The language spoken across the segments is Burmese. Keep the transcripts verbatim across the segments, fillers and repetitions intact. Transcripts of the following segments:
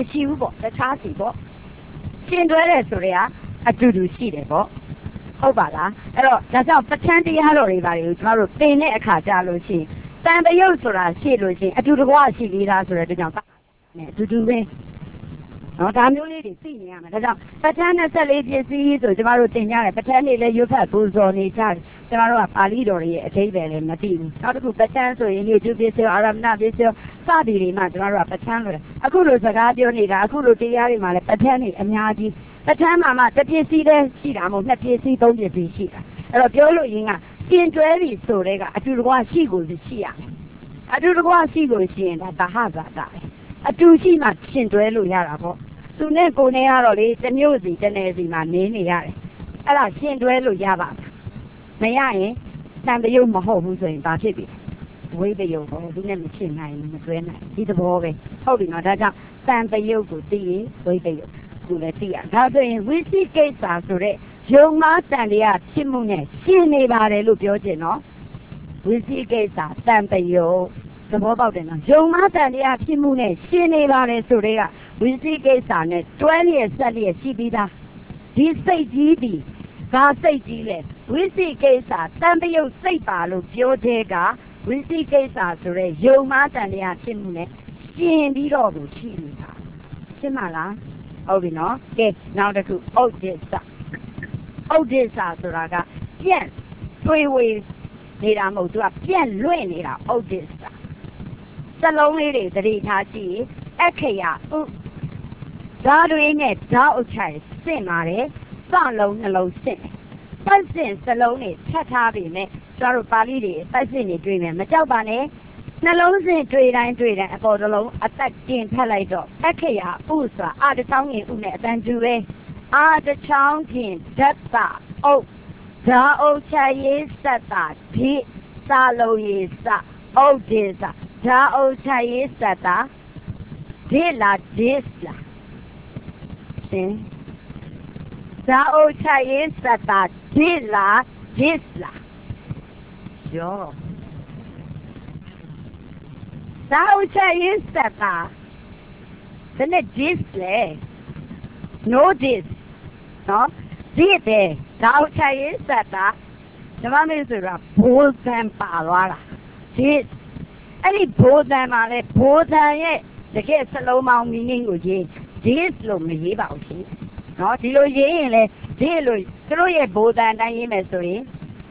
မရှိဘူးပေါ့တခြားစီပေါ့ရှင်တွဲတယ်ဆိုတဲ့အအတူတူရှိတယ်ပေါ့ဟုတ်ပါလားအဲ့တော့ဒါကြောင့်ပဋ္ဌာန်းတရားတော်တွေပါလေကျွန်တော်တို့သင်တဲ့အခါကြာလို့ရှိရင်တန်တရုပ်ဆိုတာရှိလို့ရှိရင်အတူတကွရှိသေးတာဆိုတဲ့အတွက်ကြောင့်နဲ့အတူတူပဲနော်ဒါမျိုးလေးတွေသိနေရမယ်ဒါကြောင့်ပဋ္ဌာန်းနဲ့ဆက်လေးပစ္စည်းဆိုကျွန်တော်တို့သင်ကြတယ်ပဋ္ဌာန်းတွေလည်းရွတ်ဖတ်ပူဇော်နေကြတယ်ကျွန်တော်တို့ကပါဠိတော်ရဲ့အဓိပ္ပာယ်လည်းမသိဘူးနောက်တစ်ခုပဋ္ဌာန်းဆိုရင်ဒီကျုပ်ပစ္စည်းအာရမဏပစ္စည်းစသည်တွေမှကျွန်တော်တို့ကပဋ္ဌာန်းလို့အခုလိုစကားပြောနေတာအခုလိုတရားတွေမှာလည်းပဋ္ဌာန်းတွေအများကြီးပဋ္ဌာန်းမှာမှတစ်ပစ္စည်းတည်းရှိတာမဟုတ်နှစ်ပစ္စည်းသုံးပစ္စည်းရှိတာအဲ့တော့ပြောလို့ရင်းကရှင်တွဲပြီဆိုတဲ့ကအတူတကွရှိကိုရှိရမယ်အတူတကွရှိကိုရှိရင်ဒါသဟဇာတာပဲအတူရှိမှရှင်တွဲလို့ရတာပေါ့သူနဲ့ကိုနဲ့ကတော့လေတစ်မျိုးစီတစ်နယ်စီမှာနေနေရတယ်အဲ့ဒါရှင်တွဲလို့ရပါမရရင်တန်တရုပ်မဟုတ်ဘူးဆိုရင်ဘာဖြစ်ပြီဝိပယုတ်ဟောဒီနဲ့မဖြစ်နိုင်ဘူးမတွဲနိုင်ဒီသဘောပဲဟုတ်ပြီနော်ဒါကြောင့်တန်တရုပ်ကိုသိရင်ဝိပယုတ်ကိုလည်းသိရဒါဆိုရင်ဝိသိကိစ္စဆိုတဲ့ယုံမှားတန်တရားဖြစ်မှုနဲ့ရှင်းနေပါတယ်လို့ပြောချင်နော်ဝိသိကိစ္စတန်တရုပ်သဘောပေါက်တယ်နော်ယုံမှားတန်တရားဖြစ်မှုနဲ့ရှင်းနေပါတယ်ဆိုတဲ့ကဝိသိကိစ္စနဲ့တွဲလျက်ဆက်လျက်ရှိပြီးသားဒီစိတ်ကြီးဒီဘာစိတ်ကြီးလဲဝိသိကိစ္စတန်တရုပ်စိတ်ပါလို့ပြောတဲ့ကဝိသိကိစ္စဆိုတဲ့ယုံမှားတန်တရားဖြစ်မှုနဲ့ရှင်းပြီးတော့ကိုရှိနေတာရှင်းမလားဟုတ်ပြီနော်ကဲနောက်တစ်ခုဥဒိစ္စဥဒိစ္စဆိုတာကပြန့်တွေးဝေနေတာမဟုတ်သူကပြန့်လွင့်နေတာဥဒိစ္စစလုံးလေးတွေသတိထားကြည့်အခရာဥဓာတွေနဲ့ဓာဥချိုင်စင့်ပါတယ်စလုံးနှလုံးစင့်ပတ်စင်စလုံးတွေထပ်ထားပြီမဲ့ကျွန်တော်တို့ပါဠိတွေပတ်စင်တွေတွေ့မယ်မကြောက်ပါနဲ့နှလုံးစင်တွေ့တိုင်းတွေ့တိုင်းအပေါ်တစ်လုံးအသက်တင်ဖက်လိုက်တော့အခရာဥဆိုတာအာတချောင်းရင်ဥနဲ့အတန်တူပဲအာတချောင်းခင်ဓာတ်တာဥဓာဥချိုင်ရေးစက်တာဒီစလုံးရေးစဥဒိစ္စဓာဥချိုင်ရေးစက်တာဒီလာဒီစလာရှင်ဓာဥချိုင်ရေးစက်တာဒီလာဒီစလာယောဓာဥချိုင်ရေးစက်တာဒီနဲ့ဒီစလေ no this နော်ဒီတဲ့ဓာဥချိုင်ရေးစက်တာဒီမှာမျိုးဆိုတာဘိုးစံပါသွားတာဒီအဲ့ဒီဘိုးစံမှာလဲဘိုးစံရဲ့တကယ်စလုံးပေါင်းမီနင်းကိုရေးဒီလို့မရေးပါဘူးရှင်နော်ဒီလိုရေးရင်လဲဒီလိုသူတို့ရဲ့ဘိုးစံတိုင်းရေးမယ်ဆိုရင်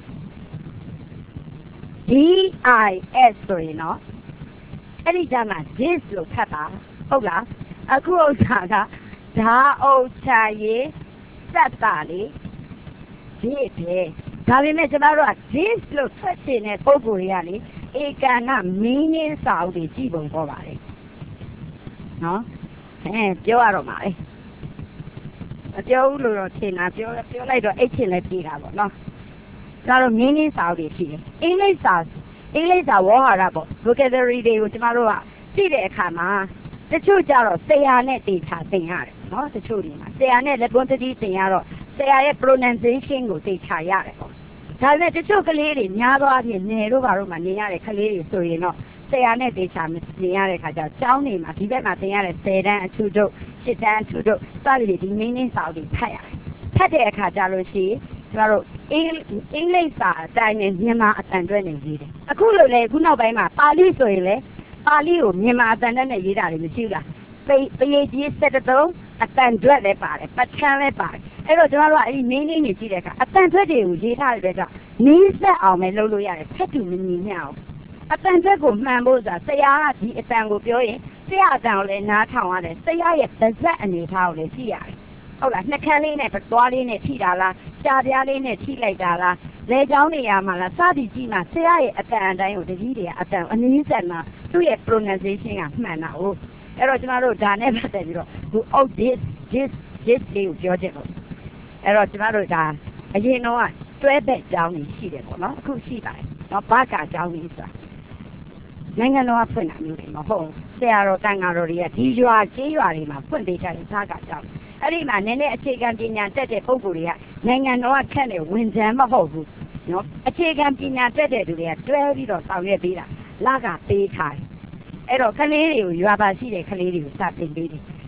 D I S ဆိုရင်နော်အဲ့ဒီကြမှာ this လို့ဖတ်တာဟုတ်လားအခုဥစ္စာကဓာဥချိုင်ရေးစက်တာလေဒီပဲဒါပေမဲ့ကျွန်တော်တို့က this လို့ဖတ်ချင်တဲ့ပုံကိုယ်တွေကလေဧကဏမင်းင်းစာအုပ်တွေကြည့်ပုံပေါ်ပါလေနော်အဲပြောရတော့မှာလေမပြောဘူးလို့တော့ထင်တာပြောပြောလိုက်တော့အိတ်ချင်လည်းပြေးတာပေါ့နော်ဒါတော့မင်းင်းစာအုပ်တွေရှိတယ်အင်္ဂလိပ်စာအင်္ဂလိပ်စာဝေါ်ဟာရပေါ့ vocabulary တွေကိုကျွန်တော်တို့ကကြည့်တဲ့အခါမှာတချို့ကြတော့ဆရာနဲ့တေချာသင်ရတယ်နော်တချို့တွေမှာဆရာနဲ့လက်ပွန်းတတိသင်ရတော့ဆရာရဲ့ pronunciation ကိုတေချာရတယ်ပေါ့ဒါပေမဲ့တချို့ကလေးတွေများသောအားဖြင့်နေတို့ဘာလို့မှနေရတဲ့ကလေးတွေဆိုရင်တော့ဆရာနဲ့တေချာနေရတဲ့ခါကျတော့ကျောင်းနေမှာဒီဘက်မှာသင်ရတဲ့ဆယ်တန်းအထူးတို့ရှစ်တန်းအထူးတို့စသည်တွေဒီမင်းင်းစာအုပ်တွေဖတ်ရတယ်ဖတ်တဲ့အခါကျလို့ရှိရင်ကျွန်တော်တို့အင်အင်္ဂလိပ်စာအတိုင်းနဲ့မြန်မာအတန်တွဲနေရေးတယ်အခုလိုလေခုနောက်ပိုင်းမှာပါဠိဆိုရင်လေပါဠိကိုမြန်မာအတန်တွဲနဲ့ရေးတာတွေမရှိဘူးလားပေပေကြီးစက်တုံးအတန်တွဲလည်းပါတယ်ပဋ္ဌာန်းလည်းပါတယ်အဲ့တော့ကျွန်တော်တို့ကအဲ့ဒီမင်းင်းနေကြည့်တဲ့အခါအတန်တွဲတွေကိုရေးထားတဲ့အတွက်နီးစက်အောင်ပဲလုပ်လို့ရတယ်ဖက်တူမညီမျှအောင်အတန်တွဲကိုမှန်ဖို့ဆိုတာဆရာကဒီအတန်ကိုပြောရင်ဆရာအတန်ကိုလည်းနားထောင်ရတယ်ဆရာရဲ့ပါဇက်အနေထားကိုလည်းကြည့်ရတယ်ဟုတ်လားနှက်ခမ်းလေးနဲ့သွားလေးနဲ့ထိတာလားရှားပြားလေးနဲ့ထိလိုက်တာလားလေချောင်းနေရမှာလားစသည်ကြည့်မှဆရာရဲ့အတန်အတိုင်းကိုတကြီးတွေကအတန်အနည်းဆက်မှာသူ့ရဲ့ pronunciation ကမှန်တာဟုတ်အဲ့တော့ကျွန်တော်တို့ဒါနဲ့ပတ်သက်ပြီးတော့ဟို out this this this လေးကိုပြောချင်လို့အဲ့တော့ကျွန်တော်တို့ဒါအရင်တော့တွဲဘက်ကြောင်းကြီးရှိတယ်ပေါ့နော်အခုရှိပါတယ်နော်ဘာကာကြောင်းကြီးဆိုတာနိုင်ငံတော်ကဖွင့်တာမျိုးတွေမဟုတ်ဆရာတော်တန်ဃာတော်တွေကဒီရွာကျေးရွာတွေမှာဖွင့်ပေးထားတဲ့ဘာကာကြောင်းအဲ့ဒီမှာနည်းနည်းအခြေခံပညာတက်တဲ့ပုဂ္ဂိုလ်တွေကနိုင်ငံတော်ကခန့်တဲ့ဝန်ထမ်းမဟုတ်ဘူးနော်အခြေခံပညာတက်တဲ့သူတွေကတွဲပြီးတော့ဆောင်ရွက်ပေးတာလကပေးထားတယ်အဲ့တော့ကလေးတွေကိုရွာပါရှိတဲ့ကလေးတွေကိုစတင်ပေးတယ်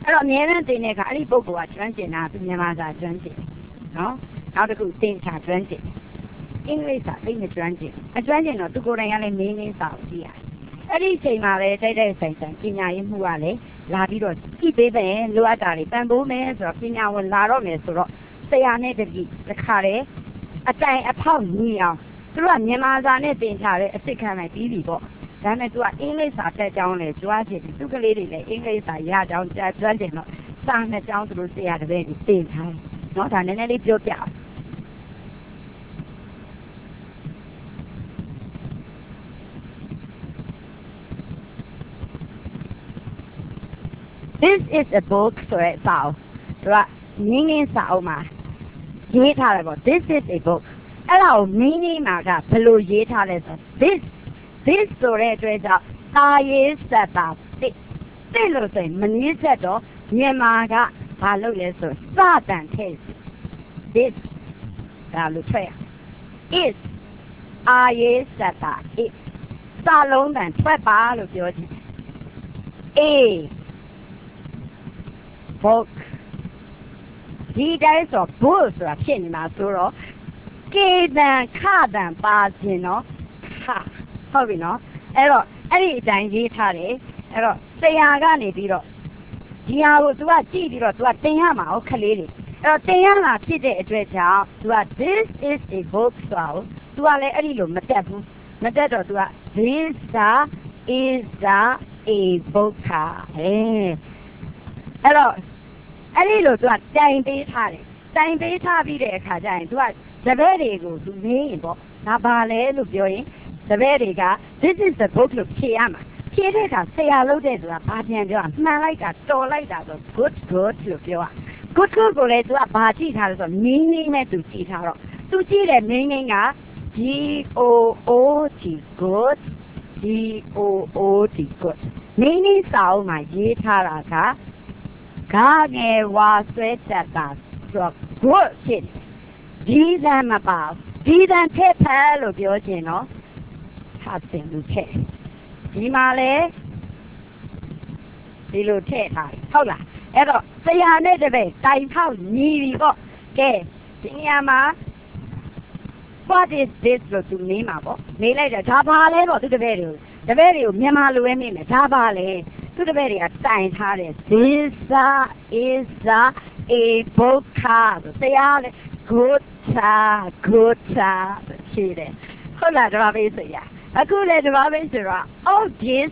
အဲ့တော့အမြဲတမ်းသင်တဲ့အခါအဲ့ဒီပုဂ္ဂိုလ်ကကျွမ်းကျင်တာသူမြန်မာစာကျွမ်းကျင်နော်နောက်တစ်ခုသင်ချာကျွမ်းကျင်အင်္ဂလိပ်စာသိမကျွမ်းကျင်အကျွမ်းကျင်တော့သူကိုယ်တိုင်ကလည်းမင်းမင်းစာကိုကြည့်ရတယ်အဲ့ဒီအချိန်မှာပဲတိုက်တိုက်ဆိုင်ဆိုင်ပညာရေးမှုကလည်းလာပြီးတော့ကြည့်ပေးမယ်လိုအပ်တာတွေပံ့ပိုးမယ်ဆိုတော့ပညာဝင်လာတော့မယ်ဆိုတော့ဆရာနဲ့တပည့်တစ်ခါတည်းအတိုင်အဖောက်ညီအောင်သူတို့ကမြန်မာစာနဲ့သင်ချတဲ့အစ်စ်ခံလိုက်ပြီးပြီပေါ့ဒါနဲ့သူကအင်္ဂလိပ်စာတက်ကြောင်းလဲကြွားချင်တယ်သူကလေးတွေလည်းအင်္ဂလိပ်စာရကြောင်းတက်ကျွမ်းကျင်တော့စာနှစ်ကြောင်းသူတို့ဆရာတပည့်တွေသင်ထားတယ်နော်ဒါနည်းနည်းလေးပြောပြအောင် This is a book ဆိုတဲ့စာအုပ်သူကငင်းငင်းစာအုပ်မှာရေးထားတယ်ပေါ့ This is a book အဲ့ဒါကိုမင်းကြီးမှာကဘယ်လိုရေးထားလဲဆို This this ဆိုတဲ့အတွက်ကြောင့်တာရေးဆက်တာတစ်တစ်လို့ဆိုရင်မနည်းဆက်တော့မြန်မာကဘာလုပ်လဲဆိုစတန်ထည့် This ဒါလို့ထွက်ရ is အာရေးဆက်တာ is စာလုံးတန်ထွက်ပါလို့ပြောချင် A book ဒီတိုင်းဆို book ဆိုတာဖြစ်နေမှာဆိုတော့ကေတန်ခတန်ပါခြင်းနော်ဟာဟုတ်ပြီနော်အဲ့တော့အဲ့ဒီအတိုင်းရေးထားတယ်အဲ့တော့ဆရာကနေပြီးတော့ဒီဟာကို तू ကကြည့်ပြီးတော့ तू ကတင်ရမှာဟုတ်ခလေးတွေအဲ့တော့တင်ရမှာဖြစ်တဲ့အတွက်ကြောင့် तू က this is a book ဆိုတော့ तू ကလည်းအဲ့ဒီလိုမတက်ဘူးမတက်တော့ तू က this is a book ဟာအဲ့တော့အဲ့ဒီလို तू ကတိုင်ပေးထားတယ်တိုင်ပေးထားပြီးတဲ့အခါကျရင် तू ကတပည့်တွေကို तू မေးရင်ပေါ့ဒါပါလဲလို့ပြောရင်တပည့်တွေက this is the book လို့ဖြေရမှာဖြေတဲ့အခါဆရာလုပ်တဲ့ဆိုတာဘာပြန်ပြောမှန်လိုက်တာတော်လိုက်တာဆို good good လို့ပြောရ good good ကိုလည်း तू ကဘာကြည့်ထားလဲဆိုတော့ meaning နဲ့ तू ကြည့်ထားတော့ तू ကြည့်တဲ့ meaning က G O O T good G O O T good meaning စာအုပ်မှာရေးထားတာကဂါငယ်ဝါဆွဲချက်တာဆိုတော့ good ဖြစ်ဒီတန်မပါဒီတန်ထက်ဖက်လို့ပြောချင်တော့ဟာစင်လူထက်ဒီမှာလေဒီလိုထည့်ထားဟုတ်လားအဲ့တော့ဆရာနဲ့တပည့်တိုင်ဖောက်ညီပြီပေါ့ကဲဒီနေရာမှာ what is this လို့သူမေးမှာပေါ့မေးလိုက်တော့ဒါပါလဲပေါ့သူတပည့်တွေကိုတပည့်တွေကိုမြန်မာလိုပဲမေးမယ်ဒါပါလဲသူတပည့်တွေကတိုင်ထားတယ် this is a book ဆိုဆရာလေ good good ဖြေတယ်ဟုတ်လားဒါပါပဲဆရာအခုလေဒါပါပဲဆိုတော့ oh this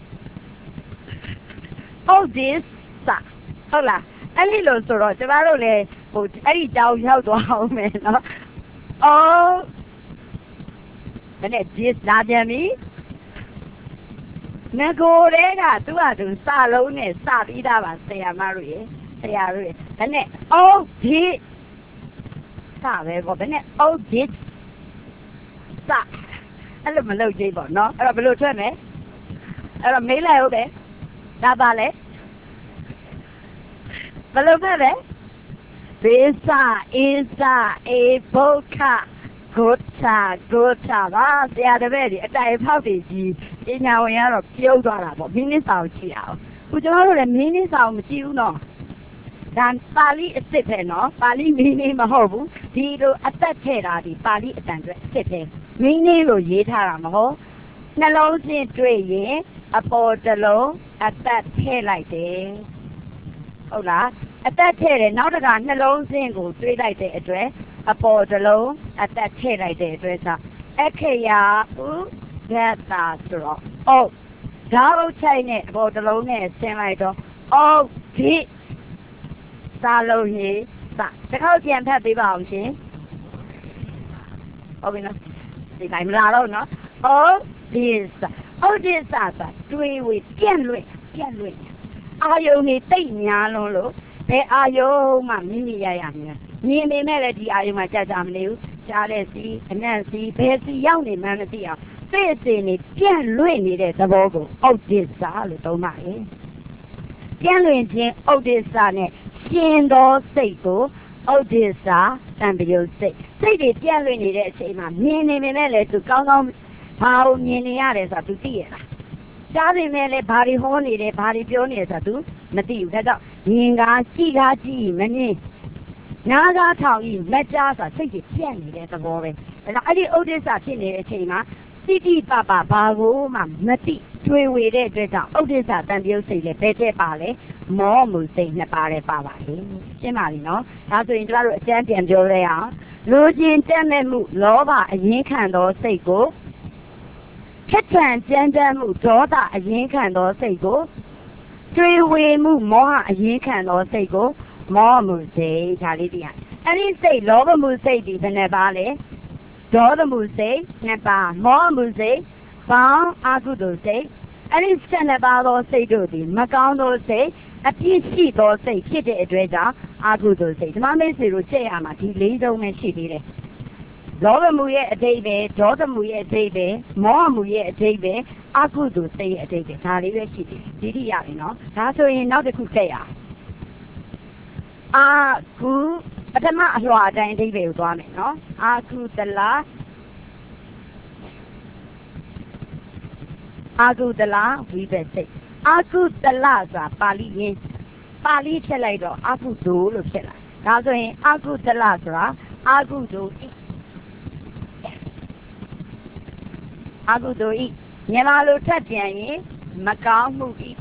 oh this ဟုတ်လားအဲ့ဒီလိုဆိုတော့ကျမတို့လည်းဟိုအဲ့ဒီတောင်ရောက်သွားအောင်မယ်နော် oh ဒါနဲ့ this လာပြန်ပြီငကိုတွေကသူ့ဟာသူစလုံးနဲ့စပြီးသားပါဆရာမတို့ရေဆရာတို့ရေဒါနဲ့ oh this စပဲပေါ့ဒါနဲ့ oh this စအဲ့လိုမလုပ်ကြိပေါ့နော်အဲ့တော့ဘယ်လိုထွက်မလဲအဲ့တော့မေးလိုက်ဟုတ်ပဲဒါပါလေဘယ်လိုပဲလဲ This is a book good good ပါဆရာတပည့်ဒီအတိုင်ဖောက်တွေကြီးပညာဝင်ရတော့ပြုံးသွားတာပေါ့မင်းင်းစာကိုကြည့်အောင်ခုကျွန်တော်တို့လည်းမင်းင်းစာကိုမကြည့်ဘူးနော်ဒါပါဠိအစ်စ်ပဲနော်ပါဠိမင်းင်းမဟုတ်ဘူးဒီလိုအသက်ထည့်တာဒီပါဠိအတန်အတွက်အစ်စ်ပဲမင်းင်းလို့ရေးထားတာမဟုတ်နှလုံးစင်းတွေ့ရင်အပေါ်တစ်လုံးအသက်ထည့်လိုက်တယ်ဟုတ်လားအသက်ထည့်တယ်နောက်တစ်ခါနှလုံးစင်းကိုတွေးလိုက်တဲ့အတွက်အပေါ်တစ်လုံးအသက်ထည့်လိုက်တဲ့အတွက်ဆိုအခရာဥဒတ်တာဆိုတော့အော်ဓာတ်အုပ်ချိုက်နဲ့အပေါ်တစ်လုံးနဲ့ဆင်းလိုက်တော့အော်ဒီစာလုံးကြီးစတစ်ခေါက်ပြန်ဖတ်ပေးပါအောင်ရှင်ဟုတ်ပြီနော်ဒီတိုင်းမလာတော့နော်အော်ဒီစာအော်ဒီစာဆိုတွေးဝေးပြန့်လွင့်ပြန့်လွင့်အာယုန်ကြီးတိတ်များလုံးလို့ဘယ်အာယုန်မှမိမိရရမြင်မြင်နေမဲ့လည်းဒီအာယုန်မှာကြာကြာမနေဘူးကြားတဲ့စီအနံ့စီဘယ်စီရောက်နေမှန်းမသိအောင်စိတ်အစဉ်နေပြန့်လွင့်နေတဲ့သဘောကိုအောက်ဒိစာလို့သုံးပါတယ်ပြန့်လွင့်ခြင်းအောက်ဒိစာနဲ့ရှင်သောစိတ်ကိုအောက်ဒိစာတံပယုတ်စိတ်စိတ်တွေပြန့်လွင့်နေတဲ့အချိန်မှာမြင်နေပေမဲ့လည်းသူကောင်းကောင်းဘာလို့မြင်နေရတယ်ဆိုတာသူသိရလားကြားပေမဲ့လည်းဘာတွေဟောနေတယ်ဘာတွေပြောနေတယ်ဆိုတော့သူမသိဘူးဒါကြောင့်မြင်ကားကြည့်ကားကြည့်မမြင်နားကားထောင်ကြီးမကြားဆိုစိတ်ကြီးပြက်နေတဲ့သဘောပဲဒါကြောင့်အဲ့ဒီဥဒိစ္စဖြစ်နေတဲ့အချိန်မှာတိတိပပဘာကိုမှမသိတွေ့ဝေတဲ့အတွက်ကြောင့်ဥဒိစ္စတန်ပြုတ်စိတ်လည်းဘယ်တဲ့ပါလဲမောမှုစိတ်နှစ်ပါးလည်းပါပါလေရှင်းပါပြီနော်ဒါဆိုရင်တို့တို့အကျမ်းပြန်ပြောရအောင်လူချင်းတက်မဲ့မှုလောဘအရင်ခံသောစိတ်ကိုခက်ထန်ကြမ်းတမ်းမှုဒေါသအရင်ခံသောစိတ်ကိုတွေ့ဝေမှုမောဟအရင်ခံသောစိတ်ကိုမောမှုစိတ်ဒါလေးတရားအဲ့ဒီစိတ်လောဘမှုစိတ်ဒီဘယ်နှပါလဲဒေါသမှုစိတ်နှစ်ပါးမောမှုစိတ်ဘောင်းအကုသိုလ်စိတ်အဲ့ဒီဆက်နှစ်ပါးသောစိတ်တို့ဒီမကောင်းသောစိတ်အပြစ်ရှိသောစိတ်ဖြစ်တဲ့အတွက်ကြောင့်အကုသိုလ်စိတ်ဒီမှာမိတ်ဆွေတို့ချက်ရမှာဒီလေးစုံနဲ့ရှိသေးတယ်လောဘမှုရဲ့အတိတ်ပဲဒေါသမှုရဲ့အတိတ်ပဲမောဟမှုရဲ့အတိတ်ပဲအကုသိုလ်စိတ်ရဲ့အတိတ်ပဲဒါလေးပဲရှိသေးတယ်ဒီတိရပြီနော်ဒါဆိုရင်နောက်တစ်ခုဆက်ရအောင်အာကုပထမအလွှာအတိုင်းအတိတ်ပဲကိုသွားမယ်နော်အာကုတလာအာကုတလာဝိပဿိတ်အာကုတလဆိုတာပါဠိရင်းပါဠိချက်လိုက်တော့အာကုသိုလ်လို့ဖြစ်လာဒါဆိုရင်အာကုတလဆိုတာအာကုသိုလ်အာကုသိုလ်ဤမြန်မာလိုထပ်ပြန်ရင်မကောင်းမှုဤ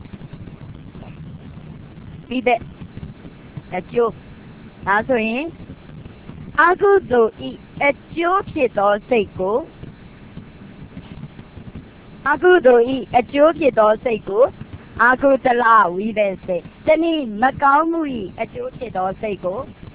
ပြီးတဲ့အကျိုးဒါဆိုရင်အာကုသိုလ်ဤအကျိုးဖြစ်သောစိတ်ကိုအကုသိုလ်ဤအကျိုးဖြစ်သောစိတ်ကိုအာကုတလဝိပဿစိတ်တနည်းမကောင်းမှုဤအကျိုးဖြစ်သောစိတ်ကို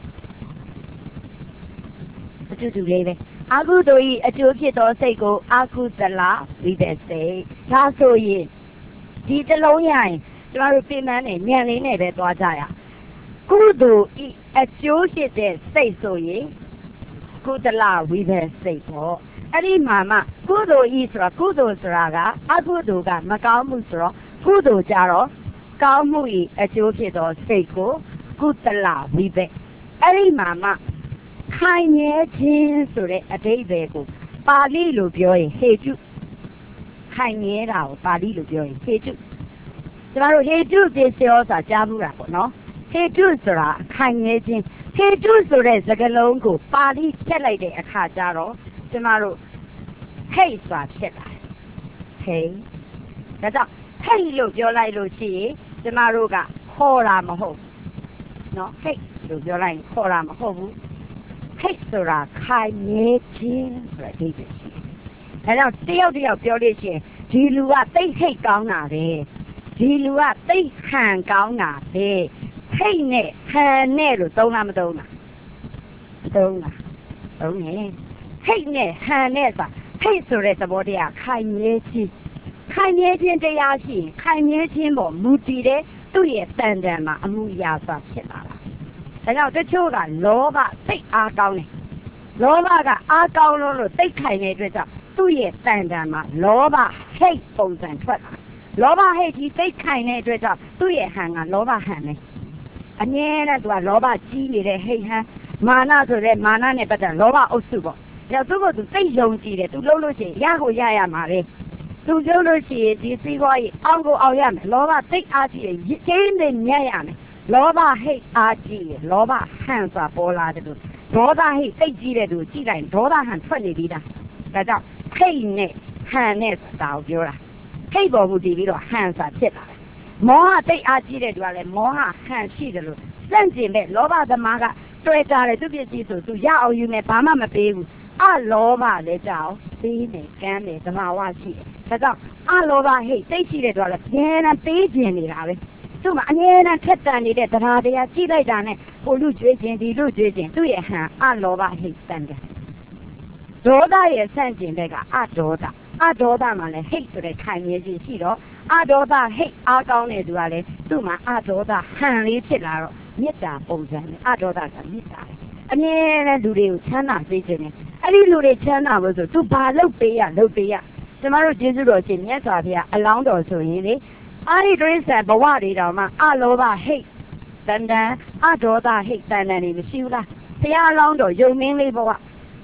အတူတူလေးပဲအာကုသိုလ်ဤအကျိုးဖြစ်သောစိတ်ကိုအာကုတလဝိပဿစိတ်ဒါဆိုရင်ဒီတစ်လုံးရရင်ကျမတို့ပြင်ပန်းနဲ့ဉာဏ်လေးနဲ့ပဲသွားကြရကုသိုလ်ဤအကျိုးဖြစ်တဲ့စိတ်ဆိုရင်ကုတလဝိပဿစိတ်ပေါ့အဲ့ဒီမှာမှကုသိုလ်ဤဆိုတာကုသိုလ်ဆိုတာကအကုသိုလ်ကမကောင်းမှုဆိုတော့ကုသိုလ်ကြတော့ကောင်းမှုဤအကျိုးဖြစ်သောစိတ်ကိုကုတလဝိပဿအဲ့ဒီမှာမှခိုင်မြဲခြင်းဆိုတဲ့အဓိပ္ပာယ်ကိုပါဠိလိုပြောရင်ဟေတုခိုင်မြဲတာကိုပါဠိလိုပြောရင်ဟေတုကျမတို့ဟေတုပစ္စယောဆိုတာကြားဘူးတာပေါ့နော်ဟေတုဆိုတာခိုင်မြဲခြင်းဟေတုဆိုတဲ့စကားလုံးကိုပါဠိထည့်လိုက်တဲ့အခါကျတော့ကျမတို့ဟိတ်ဆိုတာဖြစ်လာတယ်ဟိတ်ဒါကြောင့်ဟိတ်လို့ပြောလိုက်လို့ရှိရင်ကျမတို့ကခေါ်တာမဟုတ်နော်ဟိတ်လို့ပြောလိုက်ရင်ခေါ်တာမဟုတ်ဘူးဟိတ်ဆိုတာခိုင်မြဲခြင်းဆိုတဲ့အဓိပ္ပာယ်ရှိတယ်ဒါကြောင့်တယောက်တယောက်ပြောလို့ရှိရင်ဒီလူကသိဟိတ်ကောင်းတာပဲဒီလူကသိဟန်ကောင်းတာပဲဟိတ်နဲ့ဟန်နဲ့လို့သုံးလားမသုံးလားသုံးလားသုံးနေဟိတ်နဲ့ဟန်နဲ့ဆိုဟိတ်ဆိုတဲ့သဘောတရားခိုင်မြဲခြင်းခိုင်မြဲခြင်းတရားရှိရင်ခိုင်မြဲခြင်းပေါ်မူတည်တဲ့သူ့ရဲ့တန်တန်မှာအမှုရာစွာဖြစ်လာတာဒါကြောင့်တချို့ကလောဘသိအားကောင်းတယ်လောဘကအားကောင်းလို့လို့သိခိုင်တဲ့အတွက်ကြောင့်သူ့ရဲ့တန်တန်မှာလောဘဟိတ်ပုံစံထွက်လာလောဘဟိတ်ကြီးသိခိုင်တဲ့အတွက်ကြောင့်သူ့ရဲ့ဟန်ကလောဘဟန်ပဲအမြဲတမ်းသူကလောဘကြီးနေတဲ့ဟိတ်ဟန်မာနဆိုတဲ့မာနနဲ့ပတ်သက်လောဘအုပ်စုပေါ့ဒါသူ့ကိုသူသိယုံကြည်တယ်သူလှုပ်လို့ရှိရင်ရကိုရရမှာပဲသူလှုပ်လို့ရှိရင်ဒီစီးပွားရေးအောင်ကိုအောင်ရမယ်လောဘသိအားကြီးရင်ကျင်းနေညံ့ရမယ်လောဘဟိတ်အားကြီးရင်လောဘဟန်စွာပေါ်လာတယ်လို့ဒေါသဟိတ်သိကြီးတဲ့သူကြည့်လိုက်ဒေါသဟန်ထွက်နေပြီးသားဒါကြောင့်ဟိတ်နဲ့ဟန်နဲ့သာကိုပြောတာဟိတ်ပေါ်မူတည်ပြီးတော့ဟန်စွာဖြစ်လာတယ်မောဟသိအားကြီးတဲ့သူကလည်းမောဟဟန်ရှိတယ်လို့စန့်ကျင်တဲ့လောဘသမားကတွေ့ကြတယ်သူပစ္စည်းဆိုသူရအောင်ယူမယ်ဘာမှမပေးဘူးအလောဘလည်းကြောက်သေးနေကမ်းနေသမာဝရှိတယ်ဒါကြောင့်အလောဘဟိတ်သိရှိတဲ့သူကလည်းပြင်းနေပေးခြင်းနေတာပဲသူ့မှာအငြင်းနဲ့ထက်တန်နေတဲ့တရားတရားကြည့်လိုက်တာနဲ့ဟိုလူကျွေးခြင်းဒီလူကျွေးခြင်းသူ့ရဲ့ဟန်အလောဘဟိတ်တန်တယ်ဒေါသရဲ့ဆန့်ကျင်ဘက်ကအဒေါသအဒေါသမှာလည်းဟိတ်ဆိုတဲ့ခိုင်မြဲခြင်းရှိတော့အဒေါသဟိတ်အားကောင်းတဲ့သူကလည်းသူ့မှာအဒေါသဟန်လေးဖြစ်လာတော့မေတ္တာပုံစံနဲ့အဒေါသကမေတ္တာအမြဲတမ်းလူတွေကိုချမ်းသာစေခြင်းနဲ့အဲ့ဒီလူတွေချမ်းသာလို့ဆိုသူဘာလုပ်ပေးရလုပ်ပေးရကျမတို့ကျေးဇူးတော်ရှင်မြတ်စွာဘုရားအလောင်းတော်ဆိုရင်လေအာရိဒရိစ္ဆာဘဝတွေတောင်မှအလောဘဟိတ်တန်တန်အဒေါသဟိတ်တန်တန်နေမရှိဘူးလားဘုရားအလောင်းတော်ယုံမင်းလေးဘဝ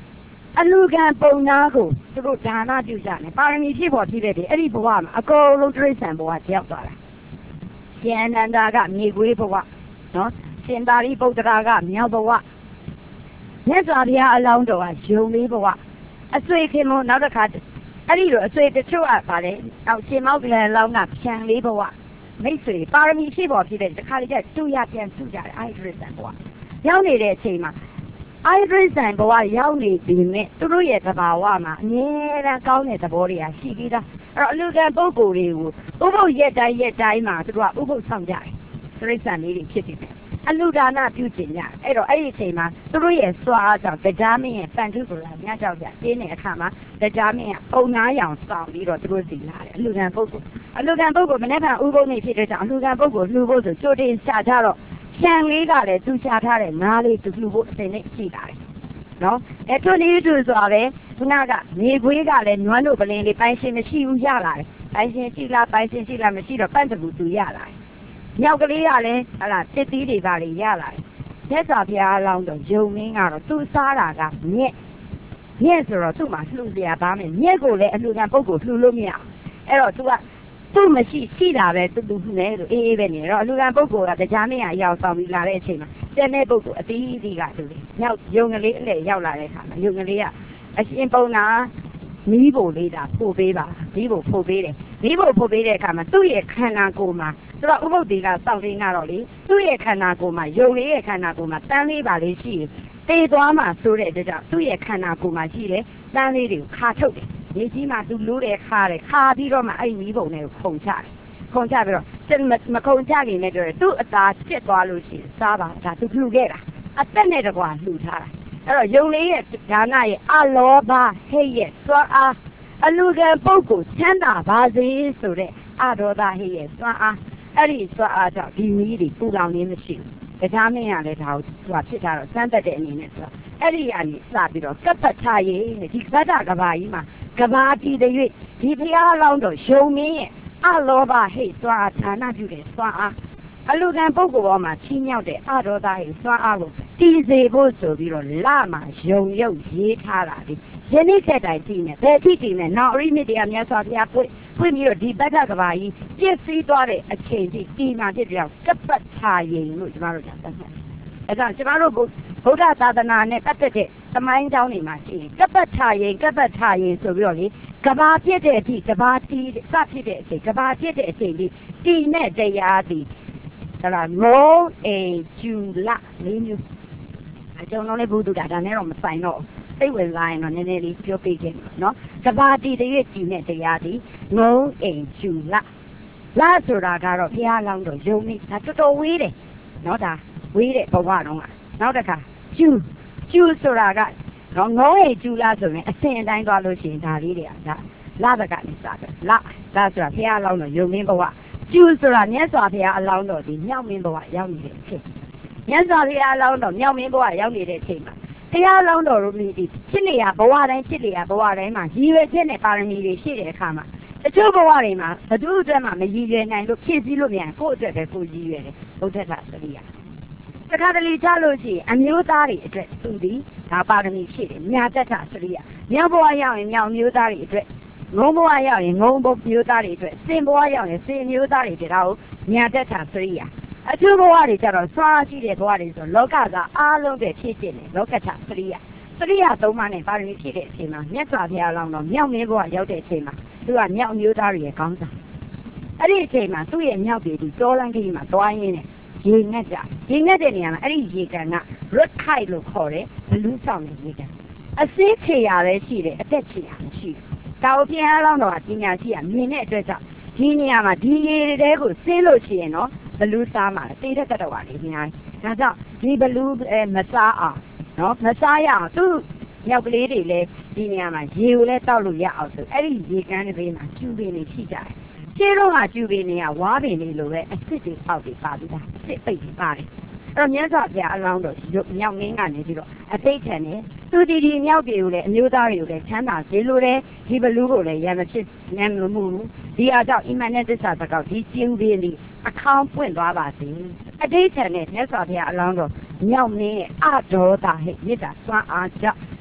အလူကံပုံနာကိုသူတို့ဒါနပြုကြတယ်ပါရမီဖြစ်ပေါ်ဖြစ်တဲ့ဒီအဲ့ဒီဘဝမှာအကုန်လုံးတိရစ္ဆာန်ဘဝကြောက်သွားတာရှင်အနန္ဒာကမြေခွေးဘဝနော်ရှင်သာရိပုတ္တရာကမြောက်ဘဝမြတ်စွာဘုရားအလောင်းတော်ကယုံလေးဘဝအဆွေခင်မနောက်တစ်ခါအဲ့ဒီလိုအဆွေတချို့ကပါလေနောက်ရှင်မောက်ကလေးအလောင်းကဖြံလေးဘဝမိတ်ဆွေပါရမီဖြစ်ပေါ်ဖြစ်တဲ့တစ်ခါလေကျတူရပြန်စုကြတယ်အဲ့ဒီတိရစ္ဆာန်ဘဝရောက်နေတဲ့အချိန်မှာအိုင်ဒရစ်ဆိုင်ဘဝရောက်နေပြီနဲ့သူတို့ရဲ့သဘာဝမှာအမြဲတမ်းကောင်းတဲ့သဘောတွေကရှိပြီးသားအဲ့တော့အလူကံပုဂ္ဂိုလ်တွေကိုဥပုပ်ရက်တိုင်းရက်တိုင်းမှာသူတို့ကဥပုပ်ဆောင်ကြတယ်တိရစ္ဆာန်လေးတွေဖြစ်နေတယ်အလူဒါနပြုကျင်ကြအဲ့တော့အဲ့ဒီအချိန်မှာသူတို့ရဲ့စွာအားကြောင့်တရားမင်းရဲ့ပန်ထုဆိုတာညကြောက်ကြပြင်းတဲ့အခါမှာတရားမင်းကပုံနာရောင်ဆောင်ပြီးတော့သူတို့စီလာတယ်အလူကံပုဂ္ဂိုလ်အလူကံပုဂ္ဂိုလ်မနေ့ကဥပုပ်နေဖြစ်တဲ့ကြောင့်အလူကံပုဂ္ဂိုလ်လှူဖို့ဆိုကြိုတင်ရှာကြတော့ခြံလေးကလည်းသူရှာထားတဲ့ငါးလေးသူလှူဖို့အချိန်နဲ့ရှိတာတယ်နော်အဲသူနေသူဆိုတာပဲခုနကမြေခွေးကလည်းနွမ်းတို့ပလင်းလေးပိုင်းရှင်မရှိဘူးရလာတယ်ပိုင်းရှင်ရှိလားပိုင်းရှင်ရှိလားမရှိတော့ပန့်တကူသူရလာတယ်မြောက်ကလေးကလည်းဟလာတစ်သီးတွေပါလေရလာတယ်မြတ်စွာဘုရားအလောင်းတော်ယုံမင်းကတော့သူစားတာကမြက်မြက်ဆိုတော့သူ့မှာလှူစရာပါမယ်မြက်ကိုလည်းအလှူခံပုဂ္ဂိုလ်လှူလို့မရအဲ့တော့သူကသူ့မရှိရှိတာပဲသူသူလှူနေလို့အေးအေးပဲနေတော့အလှူခံပုဂ္ဂိုလ်ကတရားမင်းအရောက်ဆောင်ပြီးလာတဲ့အချိန်မှာကျန်တဲ့ပုဂ္ဂိုလ်အသီးသီးကသူလေမြောက်ယုံကလေးအလေရောက်လာတဲ့အခါမှာယုံကလေးကအရှင်ပုံနာမီးဖို့လေးတာပို့ပေးပါမီးဖို့ပို့ပေးတယ်မီးဖို့ပို့ပေးတဲ့အခါမှာသူ့ရဲ့ခန္ဓာကိုယ်မှာသူကဥပုပ်တီကစောင့်ရင်းကတော့လေသူ့ရဲ့ခန္ဓာကိုယ်မှာယုံလေးရဲ့ခန္ဓာကိုယ်မှာတန်းလေးပါလေးရှိရင်တေးသွားမှဆိုတဲ့အတွက်ကြောင့်သူ့ရဲ့ခန္ဓာကိုယ်မှာရှိတဲ့တန်းလေးတွေကိုခါထုတ်တယ်မြေကြီးမှာသူလိုးတယ်ခါတယ်ခါပြီးတော့မှအဲ့မီးပုံတွေကိုခုန်ချတယ်ခုန်ချပြီးတော့မခုန်ချခင်နဲ့ပြောတယ်သူ့အသားပြစ်သွားလို့ရှိရင်စားပါဒါသူလှူခဲ့တာအသက်နဲ့တကွာလှူထားတာအဲ့တော့ယုံလေးရဲ့ဒါနရဲ့အလောဘဟိတ်ရဲ့စွမ်းအားအလူကံပုဂ္ဂိုလ်ချမ်းသာပါစေဆိုတဲ့အဒေါသဟိတ်ရဲ့စွမ်းအားအဲ့ဒီစွမ်းအားကြောင့်ဒီမီးတွေပူလောင်နေမရှိဘူးတရားမင်းရလည်းဒါကိုသူကဖြစ်ထားတော့စမ်းသက်တဲ့အနေနဲ့ဆိုတော့အဲ့ဒီကနေစပြီးတော့ကပ်ပတ်ချရေးဒီကဗတ္တကဘာကြီးမှာကဘာတီတဲ့၍ဒီဘုရားလောင်းတော်ယုံမင်းရဲ့အလောဘဟိတ်စွမ်းအားဌာနပြုတဲ့စွမ်းအားအလူကံပုဂ္ဂိုလ်ပေါ်မှာချီးမြှောက်တဲ့အဒေါသဟိတ်စွမ်းအားကိုတည်စေဖို့ဆိုပြီးတော့လမှာယုံရုပ်ရေးထားတာဒီယနေ့ဆက်တိုင်းကြည့်နေဘယ်ဖြစ်ကြည့်နေနောက်အရိမိတရားမြတ်စွာဘုရားပွင့်ပွင့်ပြီးတော့ဒီဗတ္တကဘာကြီးပြည့်စည်သွားတဲ့အချိန်ကြီးဒီမှာဖြစ်ပြောင်းကပ်ပတ်ချရင်လို့ကျွန်တော်တို့ကသတ်မှတ်အဲဒါကျွန်တော်တို့ဗုဒ္ဓသာသနာနဲ့ပတ်သက်တဲ့သမိုင်းကြောင်းတွေမှာရှိရင်ကပ်ပတ်ချရင်ကပ်ပတ်ချရင်ဆိုပြီးတော့လေကဘာဖြစ်တဲ့အထိကဘာတီးစဖြစ်တဲ့အချိန်ကဘာဖြစ်တဲ့အချိန်ဒီတီနဲ့တရားဒီဒါလားငုံအိမ်ကျူလာလေးမျိုးအကြောင်းလုံးလေးဘုဒ္ဓတာဒါနဲ့တော့မဆိုင်တော့စိတ်ဝင်စားရင်တော့နည်းနည်းလေးပြောပြခြင်းနော်ကဘာတီတရွေ့တီနဲ့တရားဒီငုံအိမ်ကျူလာလာဆိုတာကတော့ဘုရားလောင်းတော်ယုံနေဒါတော်တော်ဝေးတယ်နော်ဒါဝေးတဲ့ဘဝတော့ကနောက်တစ်ခါကျူကျူဆိုတာကနော်ငုံအိမ်ကျူလာဆိုရင်အစဉ်အတိုင်းသွားလို့ရှိရင်ဒါလေးတွေကဒါလာဘကနေစတယ်လာလာဆိုတာဘုရားလောင်းတော်ယုံနေဘဝကျူဆိုတာမြတ်စွာဘုရားအလောင်းတော်ဒီမြောက်မင်းဘဝရောက်နေတဲ့အချိန်မြတ်စွာဘုရားအလောင်းတော်မြောက်မင်းဘဝရောက်နေတဲ့အချိန်မှာဘုရားအလောင်းတော်တို့ဒီဖြစ်နေရဘဝတိုင်းဖြစ်နေရဘဝတိုင်းမှာရည်ရွယ်ချက်နဲ့ပါရမီတွေရှိတဲ့အခါမှာတချို့ဘဝတွေမှာဘသူအတွက်မှမရည်ရွယ်နိုင်လို့ဖြစ်စည်းလို့မြန်ကိုယ့်အတွက်ပဲကိုရည်ရွယ်တယ်ဘုဒ္ဓတာသတိရတခါတလေချလို့ရှိရင်အမျိုးသားတွေအတွက်သူဒီဒါပါရမီရှိတယ်မြတ်တတ်တာသတိရမြောက်ဘဝရောက်ရင်မြောက်မျိုးသားတွေအတွက်ငုံဘဝရောက်ရင်ငုံဘမျိုးသားတွေအတွက်စင်ဘဝရောက်ရင်စင်မျိုးသားတွေတဲ့ဒါကိုညာတတ်တာစရိယာအထူးဘဝတွေကျတော့စွာရှိတဲ့ဘဝတွေဆိုလောကကအားလုံးတွေဖြစ်ဖြစ်နေလောကထစရိယာစရိယာသုံးပါးနဲ့ပါရမီဖြစ်တဲ့အချိန်မှာမြတ်စွာဘုရားလောင်းတော့မြောက်မင်းဘဝရောက်တဲ့အချိန်မှာသူကမြောက်မျိုးသားတွေရဲ့ကောင်းစားအဲ့ဒီအချိန်မှာသူ့ရဲ့မြောက်ပြည်သူတောလန်းကြီးမှာတွားရင်းနဲ့ရေငတ်ကြရေငတ်တဲ့နေရာမှာအဲ့ဒီရေကန်က red kite လို့ခေါ်တယ်ဘလူးဆောင်တဲ့ရေကန်အစင်းချေရပဲရှိတယ်အသက်ချေရမရှိဘူးတောင်ပြင်းအားလောင်းတော့ပညာရှိကမြင်တဲ့အတွက်ကြောင့်ဒီနေရာမှာဒီရေတွေကိုဆင်းလို့ရှိရင်နော်ဘလူးစားမှာတေးတဲ့တက်တော့ပါလေအများကြီးဒါကြောင့်ဒီဘလူးအဲမစားအောင်နော်မစားရအောင်သူ့မြောက်ကလေးတွေလည်းဒီနေရာမှာရေကိုလည်းတောက်လို့ရအောင်ဆိုအဲ့ဒီရေကန်းတွေဘေးမှာကျူပင်တွေရှိကြတယ်ရှင်းတော့ကကျူပင်တွေကဝါပင်တွေလိုပဲအစ်စ်တွေပေါက်တွေပါပြီးသားစစ်ပိတ်တွေပါတယ်အဲ့တော့မြတ်စွာဘုရားအလောင်းတော်မြောက်မင်းကနေပြီးတော့အသိထန်နေသူဒီဒီမြောက်တွေကိုလည်းအမျိုးသားတွေကိုလည်းချမ်းသာစေလိုတယ်ဒီဘလူးကိုလည်းရံမဖြစ်နမ်းမမှုဒီအားကြောင့်အိမန်နဲ့သစ္စာတကောက်ဒီကျင်းပြီးဒီအခေါင်းပွင့်သွားပါစေအသိထန်နေမြတ်စွာဘုရားအလောင်းတော်မြောက်မင်းရဲ့အဒေါသဟိမေတ္တာစွမ်းအားကြောင့်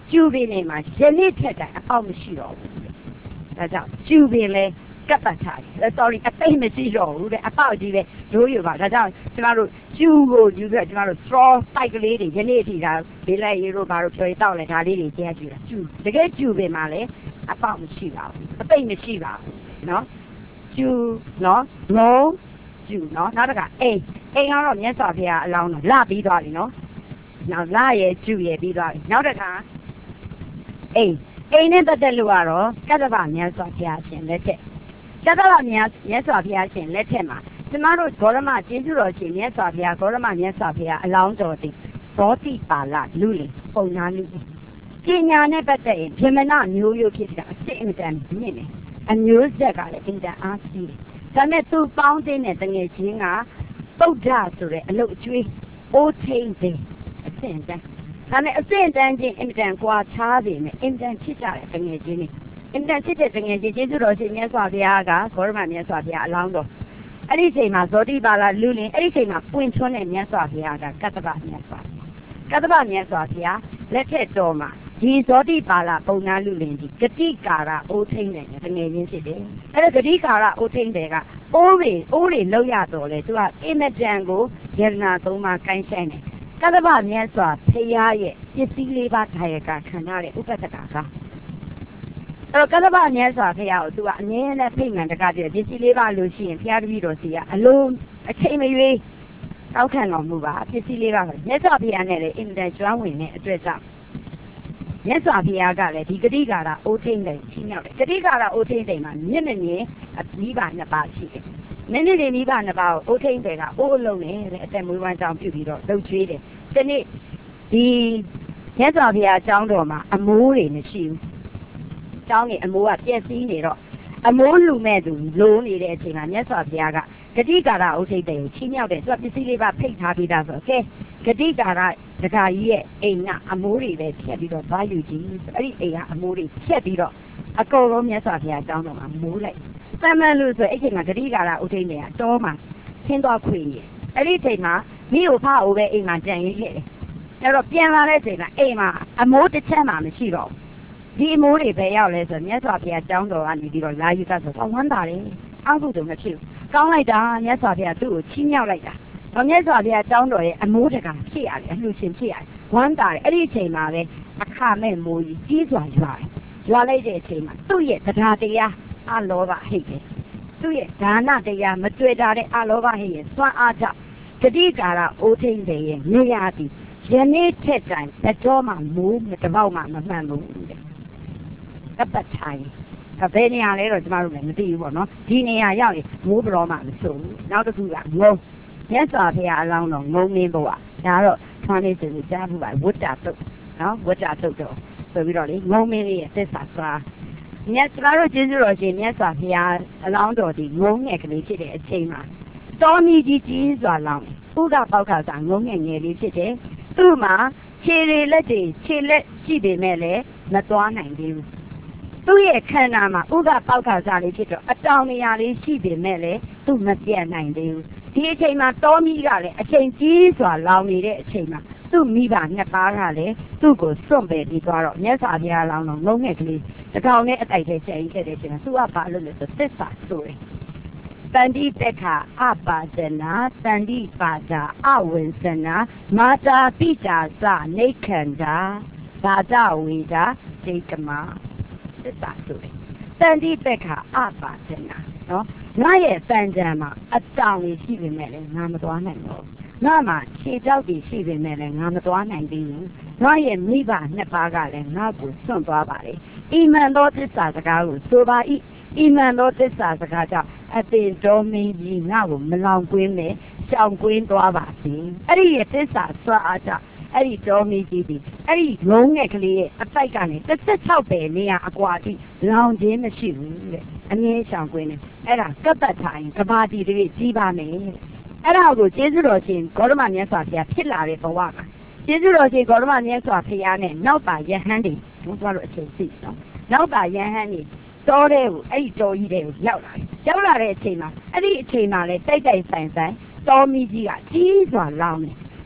ကျူပင်နေမှာယနေ့ထက်တိုင်အပေါက်မရှိတော့ဘူးဒါကြောင့်ကျူပင်လဲကပ်ပတ်ထားတယ် sorry အပိတ်မရှိတော့ဘူးတဲ့အပေါက်ကြီးပဲရိုးရိုးပါဒါကြောင့်ကျမတို့ကျူကိုယူပြီးတော့ကျမတို့ straw ပိုက်ကလေးတွေယနေ့အထိဒါဘေးလိုက်ရေတို့ဘာလို့ဖြေတောက်လဲဒါလေးတွေကျဲကျူတာကျူတကယ်ကျူပင်မှာလဲအပေါက်မရှိပါဘူးအပိတ်မရှိပါဘူးနော်ကျူနော်ငုံကျူနော်နောက်တစ်ခါအိမ်အိမ်ကတော့မြတ်စွာဘုရားအလောင်းတော့လာပြီးသွားပြီနော်နောက်လာရဲ့ကျူရဲ့ပြီးသွားပြီနောက်တစ်ခါအိမ်အိမ်နဲ့ပတ်သက်လို့ကတော့ကတ္တဗမြတ်စွာဘုရားရှင်လက်ထက်ကတ္တဗမြတ်မြတ်စွာဘုရားရှင်လက်ထက်မှာကျမတို့ဂေါရမကျင်းစုတော်ရှင်မြတ်စွာဘုရားဂေါရမမြတ်စွာဘုရားအလောင်းတော်တည်သောတိပါဠလူလင်ပုံနာလူပညာနဲ့ပတ်သက်ရင်ဗြဟ္မဏမျိုးရိုးဖြစ်တာအစစ်အင်တန်မြင့်တယ်အမျိုးဆက်ကလည်းအင်တန်အားကြီးတယ်ဒါနဲ့သူပေါင်းတဲ့တငယ်ချင်းကပုဒ္ဓဆိုတဲ့အလုပ်အကျွေးအိုးထိန်တယ်အစင်တန်းဒါနဲ့အစင်တန်းချင်းအင်တန်ကွာခြားပေမဲ့အင်တန်ချစ်ကြတဲ့တငယ်ချင်းတွေအင်တန်ချစ်တဲ့တငယ်ချင်းကျေးဇူးတော်ရှင်မြတ်စွာဘုရားကဂေါရမမြတ်စွာဘုရားအလောင်းတော်အဲ့ဒီချိန်မှာဇောတိပါဠလူလင်အဲ့ဒီချိန်မှာပွင့်ထွန်းတဲ့မြတ်စွာဘုရားကကတ္တဗမြတ်စွာကတ္တဗမြတ်စွာဘုရားလက်ထက်တော်မှာဒီဇောတိပါဠပုံနာလူလင်ဒီဂတိကာရအိုးထိန်တယ်တငယ်ချင်းဖြစ်တယ်အဲ့ဒါဂတိကာရအိုးထိန်တယ်ကအိုးတွေအိုးတွေလောက်ရတော့လေသူကအင်မတန်ကိုယန္နာသုံးပါးကိုင်းဆိုင်တယ်ကတ္တဗမြတ်စွာဘုရားရဲ့ပစ္စည်းလေးပါးထာယကခံရတဲ့ဥပဒကကအဲ့တော့ကတ္တဗမြတ်စွာဘုရားကိုသူကအငြင်းနဲ့ဖိတ်မှန်တကားပြပစ္စည်းလေးပါးလို့ရှိရင်ဘုရားတပည့်တော်စီကအလုံးအချိန်မရွေးတောက်ခံတော်မူပါပစ္စည်းလေးပါးမြတ်စွာဘုရားနဲ့လည်းအင်မတန်ကျွမ်းဝင်တဲ့အတွက်ကြောင့်မြတ်စွာဘုရားကလည်းဒီဂတိကာရအိုးထိန်တယ်ချင်းရောက်တယ်ဂတိကာရအိုးထိန်တယ်မှာမြင့်မြင့်အပြီးပါနှစ်ပါးရှိတယ်နည်းနည်းလေးမိဘနှစ်ပါးကိုအိုးထိန်တယ်ကအိုးအလုံးနဲ့တဲ့အသက်မွေးဝမ်းကြောင်းပြုပြီးတော့လှုပ်ချွေးတယ်ဒီနေ့ဒီမြတ်စွာဘုရားအကြောင်းတော်မှာအမိုးတွေမရှိဘူးအကြောင်းနေအမိုးကပြည့်စည်နေတော့အမိုးလူမဲ့သူလိုးနေတဲ့အချိန်မှာမြတ်စွာဘုရားကဂတိကာရအိုးထိန်တယ်ကိုချင်းရောက်တယ်သူကပစ္စည်းလေးပါဖိတ်ထားပြီးသားဆိုတော့ကဲဂတိကာရဒကာကြီးရဲ့အိမ်ကအမိုးတွေပဲဖြတ်ပြီးတော့သွားယူကြည့်အဲ့ဒီအိမ်ကအမိုးတွေဖြတ်ပြီးတော့အကုန်လုံးမြတ်စွာဘုရားအကြောင်းတော်မှာမိုးလိုက်တမန်လို့ဆိုအဲ့ဒီချိန်မှာဂတိကာရဥထိန်တွေကအတော်မှာဆင်းသွားခွေနေအဲ့ဒီချိန်မှာမိကိုဖအိုးပဲအိမ်မှာကြံရည်ခဲ့တယ်အဲ့တော့ပြန်လာတဲ့ချိန်မှာအိမ်မှာအမိုးတစ်ချက်မှမရှိတော့ဘူးဒီအမိုးတွေပဲရောက်လဲဆိုမြတ်စွာဘုရားအကြောင်းတော်ကနေပြီးတော့လာယူတာဆိုတော့ဝမ်းသာတယ်အောက်ကုတုံမဖြစ်ဘူးကောင်းလိုက်တာမြတ်စွာဘုရားသူ့ကိုချီးမြှောက်လိုက်တာတော့မြတ်စွာဘုရားအကြောင်းတော်ရဲ့အမိုးတကာဖြစ်ရတယ်အလှရှင်ဖြစ်ရတယ်ဝမ်းသာတယ်အဲ့ဒီအချိန်မှာပဲအခမဲ့မိုးကြီးကြီးစွာရွာတယ်ရွာလိုက်တဲ့အချိန်မှာသူ့ရဲ့တရားတရားအလောဘဟိတ်တယ်သူ့ရဲ့ဒါနတရားမတွေ့တာတဲ့အလောဘဟိတ်ရဲ့စွမ်းအားကြောင့်ဂတိကာရအိုးထိန်တဲ့ရဲ့နေရာတည်ယနေ့ထက်တိုင်တတော်မှမိုးတပေါက်မှမမှန်ဘူးတဲ့အပတ်ထိုင်ဘယ်နေရာလဲတော့ကျမတို့လည်းမသိဘူးပေါ့နော်ဒီနေရာရောက်ရင်မိုးဘရောမှမဆိုးဘူးနောက်တစ်ခုကငုံမြတ်စွာဘုရားအလောင်းတော်ငုံနေဖို့อ่ะဒါတော့ထွန်းလေးဆိုပြီးကြားဖို့ပါဝတ္တတုတ်နော်ဝတ္တတုတ်တော့ဆိုပြီးတော့လေငုံမင်းလေးရဲ့သစ္စာစွာမြတ်စွာတို့ကျေးဇူးတော်ရှင်မြတ်စွာဘုရားအလောင်းတော်ဒီငုံငယ်ကလေးဖြစ်တဲ့အချိန်မှာတော်မီကြီးကြီးစွာလောင်းဥဒပေါက်ခါစာငုံငယ်ငယ်လေးဖြစ်တယ်သူ့မှာခြေရည်လက်တွေခြေလက်ရှိပေမဲ့လည်းမသွားနိုင်သေးဘူးသူ့ရဲ့ခန္ဓာမှာဥဒပေါက်ခါစာလေးဖြစ်တော့အတောင်နေရာလေးရှိပေမဲ့လည်းသူ့မပြတ်နိုင်သေးဘူးဒီအချိန်မှာတောမီးကလည်းအချိန်ကြီးစွာလောင်နေတဲ့အချိန်မှာသူ့မိဘနှစ်ပါးကလည်းသူ့ကိုစွန့်ပယ်ပြီးသွားတော့မြတ်စွာဘုရားလောင်းတော့ငုံငယ်ကလေးတကောင်နဲ့အတိုက်ထဲကျန်ခဲ့တဲ့အချိန်မှာသူကဘာလို့လဲဆိုသစ္စာဆိုတယ်တန်တိပက္ခအပါဒနာတန်တိပါဒအဝိဇနာမာတာပိတာသနေခန္ဓာဘာဒဝေဒစေကမသစ္စာဆိုတယ်တန်တိပက္ခအပါဒနာနော်ငါရဲ့ပန်းချမ်းမှာအတောင်ကြီးရှိပေမဲ့လည်းငါမသွားနိုင်တော့ငါမှာခြေကြောက်ကြီးရှိပေမဲ့လည်းငါမသွားနိုင်သေးဘူးငါရဲ့မိဘနှစ်ပါးကလည်းငါ့ကိုစွန့်သွားပါလေအီမန်သောသစ္စာစကားကိုဆိုပါ၏အီမန်သောသစ္စာစကားကြောင့်အသင်တော်မင်းကြီးငါ့ကိုမလောင်ကွင်းနဲ့ရှောင်ကွင်းသွားပါစေအဲ့ဒီရဲ့သစ္စာစွာအားကြောင့်အဲ့ဒီတော်မင်းကြီးဒီအဲ့ဒီလုံးငယ်ကလေးရဲ့အပိုက်ကနေတစ်ဆက်၆ပဲနေရအကွာတိလောင်ခြင်းမရှိဘူးတဲ့အငြင်းရှောင်ကွင်းနဲ့အဲ့ဒါကပ်ပတ်ထိုင်ကဘာတီတွေကြီးပါမယ်အဲ့ဒါကိုကျေးဇူးတော်ရှင်ဂေါရမမြတ်စွာဘုရားဖြစ်လာတဲ့ဘဝကကျေးဇူးတော်ရှင်ဂေါရမမြတ်စွာဘုရားနဲ့နောက်ပါယဟန်တွေဘုရားတို့အချိန်သိနော်နောက်ပါယဟန်တွေတော်တဲ့ကိုအဲ့ဒီတော်ကြီးတွေကိုရောက်လာတယ်ရောက်လာတဲ့အချိန်မှာအဲ့ဒီအချိန်မှာလဲတိုက်တိုက်ဆိုင်ဆိုင်တော်မီကြီးကကြီးစွာလောင်းတယ်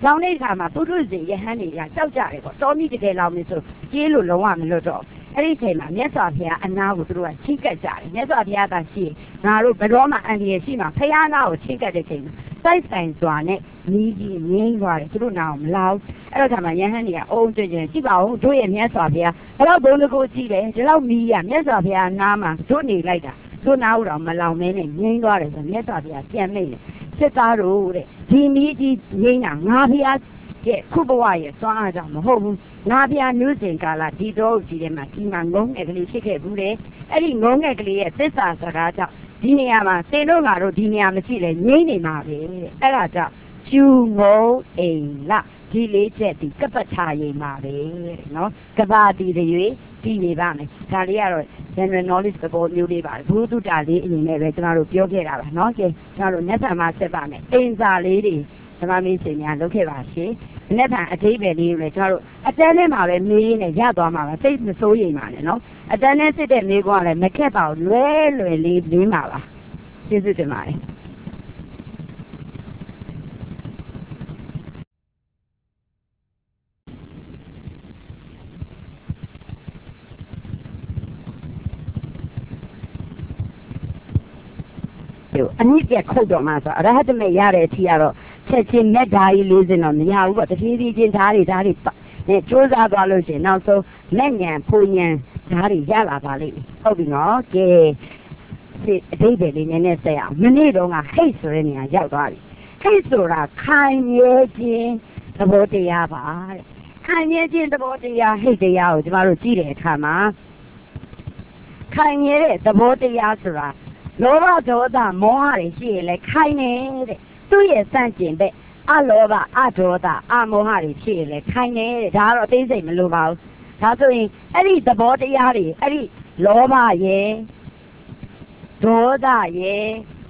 လောင်တဲ့အခါမှာပုထုဇဉ်ယဟန်တွေကကြောက်ကြတယ်ပေါ့တော်မိတကယ်လောင်နေဆိုကြေးလို့လုံးဝမလွတ်တော့အဲ့ဒီအချိန်မှာမြတ်စွာဘုရားအနာကိုသူတို့ကချိကပ်ကြတယ်မြတ်စွာဘုရားကရှိငါတို့ဘယ်တော့မှအန္တရာယ်ရှိမှာဘုရားနာကိုချိကပ်တဲ့ချိန်မှာစိုက်ဆိုင်စွာနဲ့မြည်ကြီးငင်းသွားတယ်သူတို့နာအောင်မလောက်အဲ့တော့ခါမှာယဟန်တွေကအုံးတွေ့ကြကြည့်ပါဦးတို့ရဲ့မြတ်စွာဘုရားဘယ်တော့ဘုံတကူကြည့်တယ်ဒီလောက်မြည်ရမြတ်စွာဘုရားနာမှာတို့နေလိုက်တာတို့နာဦးတော့မလောင်မဲနဲ့ငင်းသွားတယ်ဆိုမြတ်စွာဘုရားပြန်မိတ်တယ်စစ်သားတို့တဲ့ဒီမြည်ကြီးငင်းတာငါဘုရားရဲ့ခုဘဝရဲ့စွမ်းအားကြောင့်မဟုတ်ဘူးငါဘုရားနုစဉ်ကာလဒီတော့ကြီးထဲမှာဒီမှာငုံငယ်ကလေးဖြစ်ခဲ့ဘူးတဲ့အဲ့ဒီငုံငယ်ကလေးရဲ့သစ္စာစကားကြောင့်ဒီနေရာမှာသင်တို့ငါတို့ဒီနေရာမရှိလဲငိမ့်နေမှာပဲတဲ့အဲ့ဒါကြောင့်ကျူငုံအိမ်လဒီလေးချက်ဒီကပ္ပထာရိမ်မှာပဲတဲ့နော်ကဘာတီတွေတည်နေပါမယ်ဒါလေးကတော့ general knowledge သဘောမျိုးလေးပါဘုသူတာလေးအနေနဲ့ပဲကျွန်တော်တို့ပြောခဲ့တာပါနော်ကဲကျွန်တော်တို့လက်ဆံမှာဆက်ပါမယ်အိမ်စာလေးတွေဓမ္မမင်းရှင်များလုပ်ခဲ့ပါရှင်လက်ဆံအသေးပဲလေးတွေကျွန်တော်တို့အတန်းထဲမှာပဲမေးရင်းနဲ့ရသွားမှာပါစိတ်မစိုးရိမ်ပါနဲ့နော်အတန်းထဲစစ်တဲ့မေးခွန်းကလည်းမခက်ပါဘူးလွဲလွယ်လေးလင်းပါပါကျေးဇူးတင်ပါတယ်အနည်းပြခုတ်တော့မှဆိုအရဟတမေရတဲ့အထိကတော့ချက်ချင်းmetဓာကြီးလေးစင်တော့မရဘူးပေါ့တဖြည်းဖြည်းချင်းဓာတွေဓာတွေနဲ့စူးစမ်းသွားလို့ရှိရင်နောက်ဆုံးmetညံဖူညံဓာတွေရလာပါလိမ့်မယ်ဟုတ်ပြီနော်ကဲဒီအတိတ်ပဲလေးနည်းနည်းဆက်အောင်မနေ့တုန်းကဟိတ်ဆိုတဲ့နေရာရောက်သွားပြီဟိတ်ဆိုတာခိုင်မြဲခြင်းသဘောတရားပါတဲ့ခိုင်မြဲခြင်းသဘောတရားဟိတ်တရားကိုကျမတို့ကြည့်တဲ့အခါမှာခိုင်မြဲတဲ့သဘောတရားဆိုတာလောဘဒေါသမောဟတွေရှိရင်လည်းခိုင်နေတဲ့သူ့ရဲ့စန့်ကျင်ဘက်အလောဘအဒေါသအမောဟတွေရှိရင်လည်းခိုင်နေတဲ့ဒါကတော့အသေးစိတ်မလိုပါဘူးဒါဆိုရင်အဲ့ဒီသဘောတရားတွေအဲ့ဒီလောဘရဲ့ဒေါသရဲ့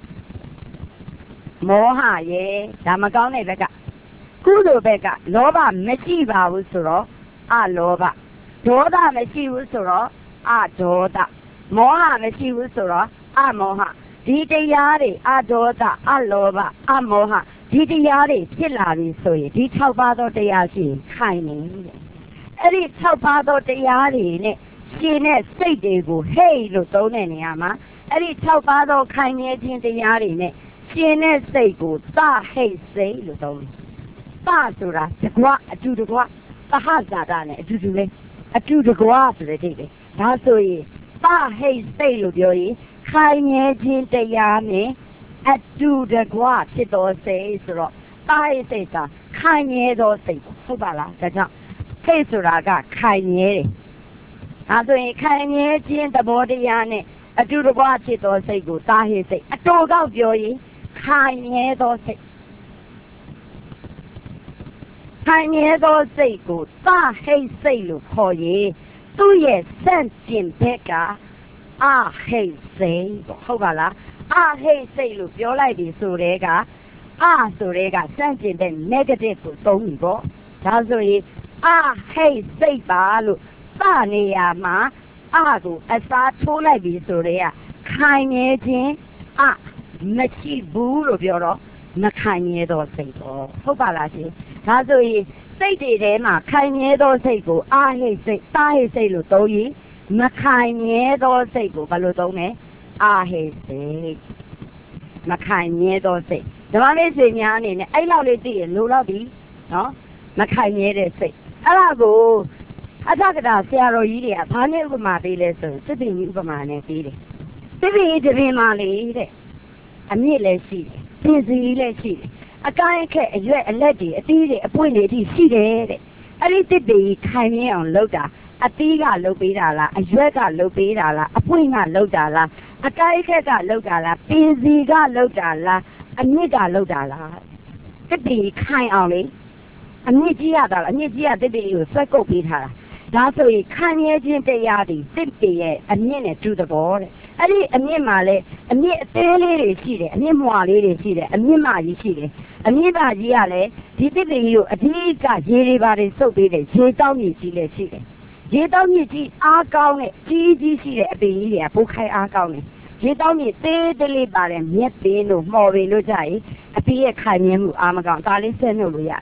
မောဟရဲ့ဒါမကောင်းတဲ့ဘက်ကကုသိုလ်ဘက်ကလောဘမရှိပါဘူးဆိုတော့အလောဘဒေါသမရှိဘူးဆိုတော့အဒေါသမောဟမရှိဘူးဆိုတော့အမောဟဒီတရားတွေအဒေါသအလောဘအမောဟဒီတရားတွေဖြစ်လာပြီဆိုရင်ဒီ၆ပါးသောတရားရှိရင်ခိုင်နေတယ်အဲ့ဒီ၆ပါးသောတရားတွေနဲ့ရှင်တဲ့စိတ်တွေကိုဟိတ်လို့သုံးတဲ့နေရာမှာအဲ့ဒီ၆ပါးသောခိုင်မြဲခြင်းတရားတွေနဲ့ရှင်တဲ့စိတ်ကိုသဟိတ်စိတ်လို့သုံးတယ်သဆိုတာတကွအတူတကွသဟဇာတနဲ့အတူတူပဲအတူတကွဆိုတဲ့ဒိဋ္ဌိဒါဆိုရင်သဟိတ်စိတ်လို့ပြောရင်ခိုင်မြဲခြင်းတရားနဲ့အတူတကွဖြစ်တော်စိတ်ဆိုတော့တာဟိစိတ်ကခိုင်မြဲသောစိတ်ဟုတ်ပါလားဒါကြောင့်စိတ်ဆိုတာကခိုင်မြဲတယ်ဒါဆိုရင်ခိုင်မြဲခြင်းသဘောတရားနဲ့အတူတကွဖြစ်တော်စိတ်ကိုတာဟိစိတ်အတူကောက်ပြောရင်ခိုင်မြဲသောစိတ်ခိုင်မြဲသောစိတ်ကိုတာဟိစိတ်လို့ခေါ်ရင်သူ့ရဲ့စန့်ကျင်ဘက်ကအဟိစိတ်ဟုတ်ပါလားအဟိစိတ်လို့ပြောလိုက်ပြီဆိုတဲ့ကအဆိုတဲ့ကစန့်ကျင်တဲ့ negative ကိုသုံးပြီပေါ့ဒါဆိုရင်အဟိစိတ်ပါလို့စနေရမှာအကိုအစားထိုးလိုက်ပြီဆိုတဲ့ကခိုင်မြဲခြင်းအမရှိဘူးလို့ပြောတော့မခိုင်မြဲသောစိတ်ပေါ့ဟုတ်ပါလားရှင်ဒါဆိုရင်စိတ်တွေထဲမှာခိုင်မြဲသောစိတ်ကိုအဟိစိတ်တာဟိစိတ်လို့သုံးရင်မခိုင်မြဲသောစိတ်ကိုဘယ်လိုသုံးလဲအာဟိစိတ်မခိုင်မြဲသောစိတ်ဓမ္မလေးစိတ်များအနေနဲ့အဲ့လောက်လေးသိရင်လိုတော့ပြီနော်မခိုင်မြဲတဲ့စိတ်အဲ့ဒါကိုအသက်ကတာဆရာတော်ကြီးတွေကဘာနဲ့ဥပမာပေးလဲဆိုစစ်ပင်ကြီးဥပမာနဲ့ပေးတယ်စစ်ပင်ကြီးတပင်မာလေးတဲ့အမြင့်လည်းရှိတယ်ပြင်စီလည်းရှိတယ်အကိုင်းအခက်အရွက်အလက်တွေအသီးတွေအပွင့်တွေအထိရှိတယ်တဲ့အဲ့ဒီတစ်ပင်ကြီးခိုင်မြဲအောင်လုပ်တာအသီးကလှုပ်ပေးတာလားအရွက်ကလှုပ်ပေးတာလားအပွင့်ကလှုပ်တာလားအကိုက်ခက်ကလှုပ်တာလားပင်စီကလှုပ်တာလားအမြင့်ကလှုပ်တာလားတစ်ပင်ခိုင်အောင်လေအမြင့်ကြီးရတာလားအမြင့်ကြီးရတစ်ပင်ကိုဆွဲကုတ်ပေးထားတာဒါဆိုရင်ခံရခြင်းတရားတွေတစ်ပင်ရဲ့အမြင့်နဲ့တူသဘောတဲ့အဲ့ဒီအမြင့်မှာလဲအမြင့်အသေးလေးတွေရှိတယ်အမြင့်မွာလေးတွေရှိတယ်အမြင့်မကြီးရှိတယ်အမြင့်မကြီးကလည်းဒီတစ်ပင်ကြီးကိုအဓိကရေတွေပါတယ်စုပ်ပေးတယ်ရေတောင်းကြီးကြီးလည်းရှိတယ်ရေတောင်းမြစ်ကြီးအားကောင်းတဲ့ကြီးကြီးရှိတဲ့အပင်ကြီးတွေကပိုခိုင်အားကောင်းတယ်ရေတောင်းမြစ်သေးသေးလေးပါတယ်မြက်ပင်လို့မှော်ပင်လို့ကြရင်အပင်ရဲ့ခိုင်မြဲမှုအားမကောင်းဒါလေးဆက်နှုတ်လို့ရတယ်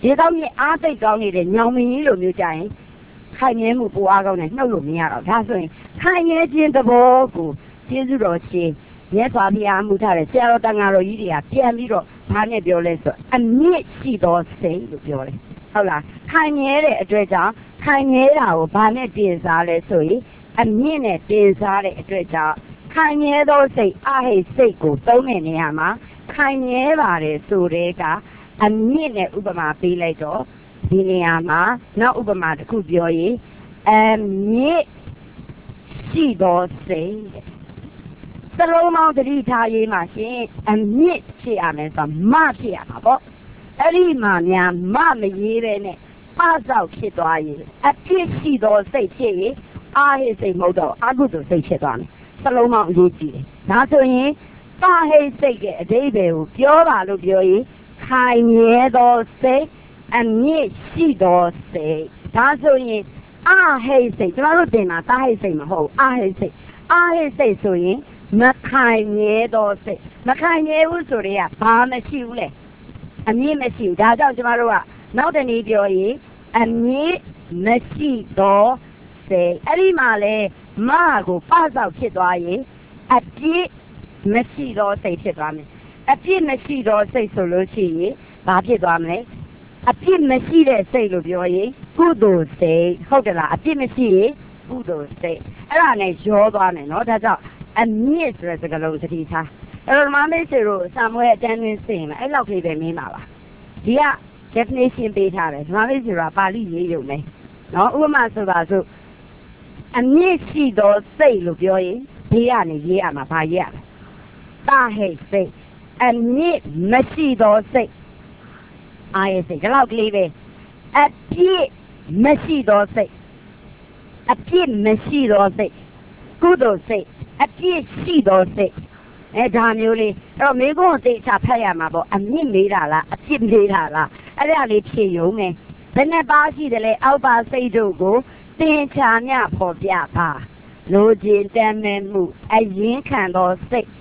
ရေတောင်းကြီးအားသိပ်ကောင်းနေတဲ့ညောင်မင်းကြီးလိုမျိုးကြရင်ခိုင်မြဲမှုပူအားကောင်းနဲ့နှုတ်လို့မရတော့ဒါဆိုရင်ခိုင်မြဲခြင်းသဘောကိုကျေးဇူးတော်ရှင်မြတ်စွာဘုရားမှုထားတဲ့ဆရာတော်တန်ဃာတော်ကြီးတွေကပြန်ပြီးတော့ဘာနဲ့ပြောလဲဆိုအမြင့်ရှိသောစိတ်လို့ပြောတယ်ဟုတ်လားခိုင်မြဲတဲ့အတွက်ကြောင့်ခိုင်မြဲတာကိုဘာနဲ့တင်စားလဲဆိုရင်အမြင့်နဲ့တင်စားတဲ့အတွက်ကြောင့်ခိုင်မြဲသောစိတ်အဟိတ်စိတ်ကိုသုံးတဲ့နေရာမှာခိုင်မြဲပါတယ်ဆိုတဲ့ကအမြင့်နဲ့ဥပမာပေးလိုက်တော့ဒီနေရာမှာနောက်ဥပမာတစ်ခုပြောရင်အမြင့်ရှိသောစိတ်စလုံးမောင်းတတိထားရေးမှာရှင်အမြင့်ဖြစ်ရမယ်ဆိုမဖြစ်ရမှာပေါ့အဲ့ဒီမှာများမမရေးပဲနဲ့ပဆောက်ဖြစ်သွားရင်အပြစ်ရှိသောစိတ်ဖြစ်ရင်အာဟိစိတ်မဟုတ်တော့အကုသိုလ်စိတ်ဖြစ်သွားမယ်စလုံးမောင်းအရေးကြီးတယ်ဒါဆိုရင်ပါဟိစိတ်ရဲ့အဓိပ္ပာယ်ကိုပြောပါလို့ပြောရင်ခိုင်မြဲသောစိတ်အမြင့်ရှိသောစိတ်ဒါဆိုရင်အာဟိစိတ်ကျမတို့တင်တာတာဟိစိတ်မဟုတ်အာဟိစိတ်အာဟိစိတ်ဆိုရင်မခိုင်မြဲသောစိတ်မခိုင်မြဲဘူးဆိုရင်ဘာမရှိဘူးလေအမြင့်မရှိဘူးဒါကြောင့်ကျမတို့ကနောက်တနည်းပြောရင်အမြင့်မရှိသောစိတ်အဲ့ဒီမှာလေမကိုပဆောက်ဖြစ်သွားရင်အပြစ်မရှိသောစိတ်ဖြစ်သွားမယ်အပြစ်မရှိသောစိတ်ဆိုလို့ရှိရင်ဘာဖြစ်သွားမလဲအပြစ်မရှိတဲ့စိတ်လို့ပြောရင်ကုသိုလ်စိတ်ဟုတ်တယ်လားအပြစ်မရှိရင်ကုသိုလ်စိတ်အဲ့ဒါနဲ့ရောသွားမယ်နော်ဒါကြောင့်အမြင့်ဆိုတဲ့စကားလုံးသတိထားအဲ့တော့မမေးစီတို့ဆာမွေအတန်းတွင်းစင်မယ်အဲ့လောက်ကလေးပဲမင်းပါပါဒီက definition ပေးထားတယ်မမေးစီတို့ပါဠိရေးရုံနဲ့နော်ဥပမာဆိုပါစို့အမြင့်ရှိသောစိတ်လို့ပြောရင်ဒီကနေရေးရမှာဘာရေးရလဲတာဟိစိတ်အမြင့်မရှိသောစိတ်အာရစိတ်ဒီလောက်ကလေးပဲအပြည့်မရှိသောစိတ်အပြည့်မရှိသောစိတ်ကုသိုလ်စိတ်အပြည့်ရှိသောစိတ်အဲဒါမျိုးလေးအဲ့တော့မိကုန်းသိချဖတ်ရမှာပေါ့အမြင့်မေးတာလားအပြည့်မေးတာလားအဲ့ဒါလေးဖြေရုံနဲ့ဘယ်နဲ့ပါရှိတယ်လဲအောက်ပါစိတ်တို့ကိုသင်ချာမြဖော်ပြပါလိုချင်တမ်းမဲ့မှုအရင်ခံသောစိတ်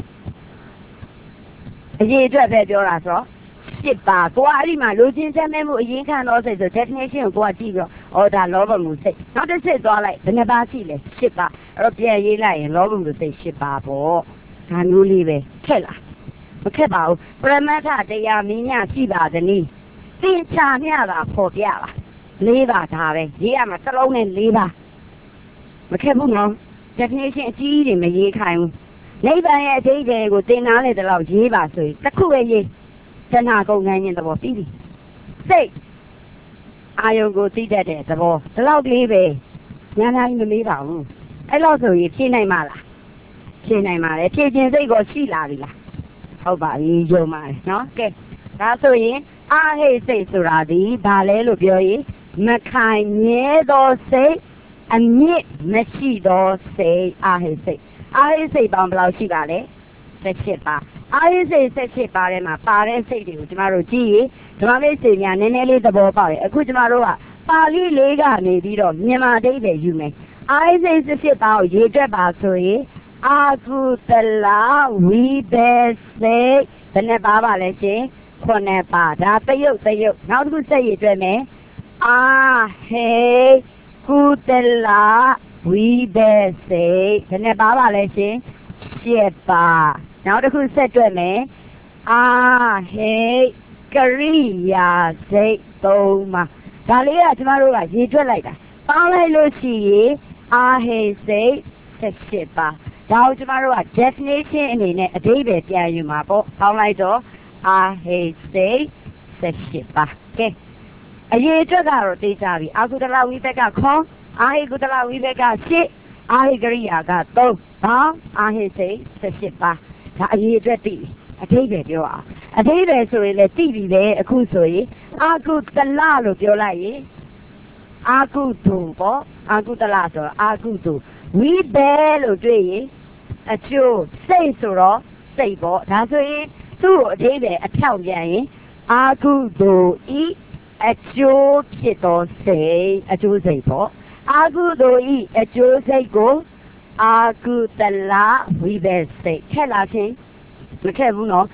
အရေးအတွက်ပဲပြောတာဆိုတော့ရှစ်ပါကိုကအဲ့ဒီမှာလိုချင်တမ်းမဲ့မှုအရင်ခံသောစိတ်ဆို definition ကိုကိုကကြည့်ပြီးတော့အော်ဒါလောဘမှုစိတ်နောက်တစ်စိတ်သွားလိုက်ဘယ်နှပါရှိလဲရှစ်ပါအဲ့တော့ပြန်ရေးလိုက်ရင်လောဘမှုစိတ်ရှစ်ပါပေါ့ဒါမျိုးလေးပဲခက်လားမခက်ပါဘူးပရမတ္ထတရားမင်းညရှိပါသနည်းသင်ချာမြတာဖော်ပြပါလေးပါဒါပဲရေးရမှာတစ်လုံးနဲ့လေးပါမခက်ဘူးနော် definition အကြီးကြီးတွေမရေးခိုင်းဘူးနိဗ္ဗာန်ရဲ့အသေးသေးကိုသင်နာလေတဲ့လောက်ရေးပါဆိုရင်တစ်ခုပဲရေးတဏှာကုန်ငန်းခြင်းသဘောပြီးပြီစိတ်အာယုံကိုသိတတ်တဲ့သဘောဒီလောက်ကလေးပဲညာနာကြီးမမေးပါဘူးအဲ့လောက်ဆိုရင်ဖြေနိုင်မှာလားဖြေနိုင်ပါလေဖြေခြင်းစိတ်ကိုရှိလာပြီလားဟုတ်ပါပြီယုံပါတယ်နော်ကဲဒါဆိုရင်အာဟိစိတ်ဆိုတာဒီဘာလဲလို့ပြောရင်မခိုင်မြဲသောစိတ်အမြင့်မရှိသောစိတ်အာဟိစိတ်အာဟိစိတ်ပေါင်းဘယ်လောက်ရှိပါလဲ၁၈ပါအာဟိစိတ်၁၈ပါထဲမှာပါတဲ့စိတ်တွေကိုကျမတို့ကြည့်ရင်ဓမ္မမိတ်ဆွေများနည်းနည်းလေးသဘောပေါက်တယ်အခုကျမတို့ကပါဠိလေးကနေပြီးတော့မြန်မာအဓိပ္ပာယ်ယူမယ်အာဟိစိတ်၁၈ပါကိုရေးတွက်ပါဆိုရင်အာကုသလဝိဘစိတ်ဘယ်နဲ့ပါပါလဲရှင်ခုနှစ်ပါဒါတယုတ်တယုတ်နောက်တစ်ခုဆက်ရည်တွက်မယ်အာဟိကုသလဝိဘစိတ်ဘယ်နဲ့ပါပါလဲရှင်ရှစ်ပါနောက်တစ်ခုဆက်တွက်မယ်အာဟိကရိယာစိတ်သုံးပါဒါလေးကကျမတို့ကရေတွက်လိုက်တာပေါင်းလိုက်လို့ရှိရင်အာဟိစိတ်၁၈ပါဒါကိုကျမတို့က definition အနေနဲ့အဓိပ္ပာယ်ပြန်ယူမှာပေါ့ပေါင်းလိုက်တော့အာဟိစိတ်၁၈ပါကဲအရေးအတွက်ကတော့သိကြပြီအာကုသလဝိဘက်ကခွန်အာဟိကုသလဝိဘက်ကရှစ်အာဟိကရိယာကသုံးပေါင်းအာဟိစိတ်၁၈ပါဒါအရေးအတွက်သိအဓိပ္ပာယ်ပြောအောင်အဓိပ္ပာယ်ဆိုရင်လည်းသိပြီပဲအခုဆိုရင်အာကုသလလို့ပြောလိုက်ရင်အာကုတုပေါ့အာကုသလဆိုတော့အာကုတုဝိဘလို့တွေ့ရင်အကျိုးစိတ်ဆိုတော့စိတ်ပေါ့ဒါဆိုရင်သူ့ကိုအဓိပ္ပာယ်အဖြောင့်ပြန်ရင်အာကုသိုလ်ဤအကျိုးဖြစ်သောစိတ်အကျိုးစိတ်ပေါ့အာကုသိုလ်ဤအကျိုးစိတ်ကိုအာကုသလဝိဘစိတ်ခက်လားချင်းမခက်ဘူးနော်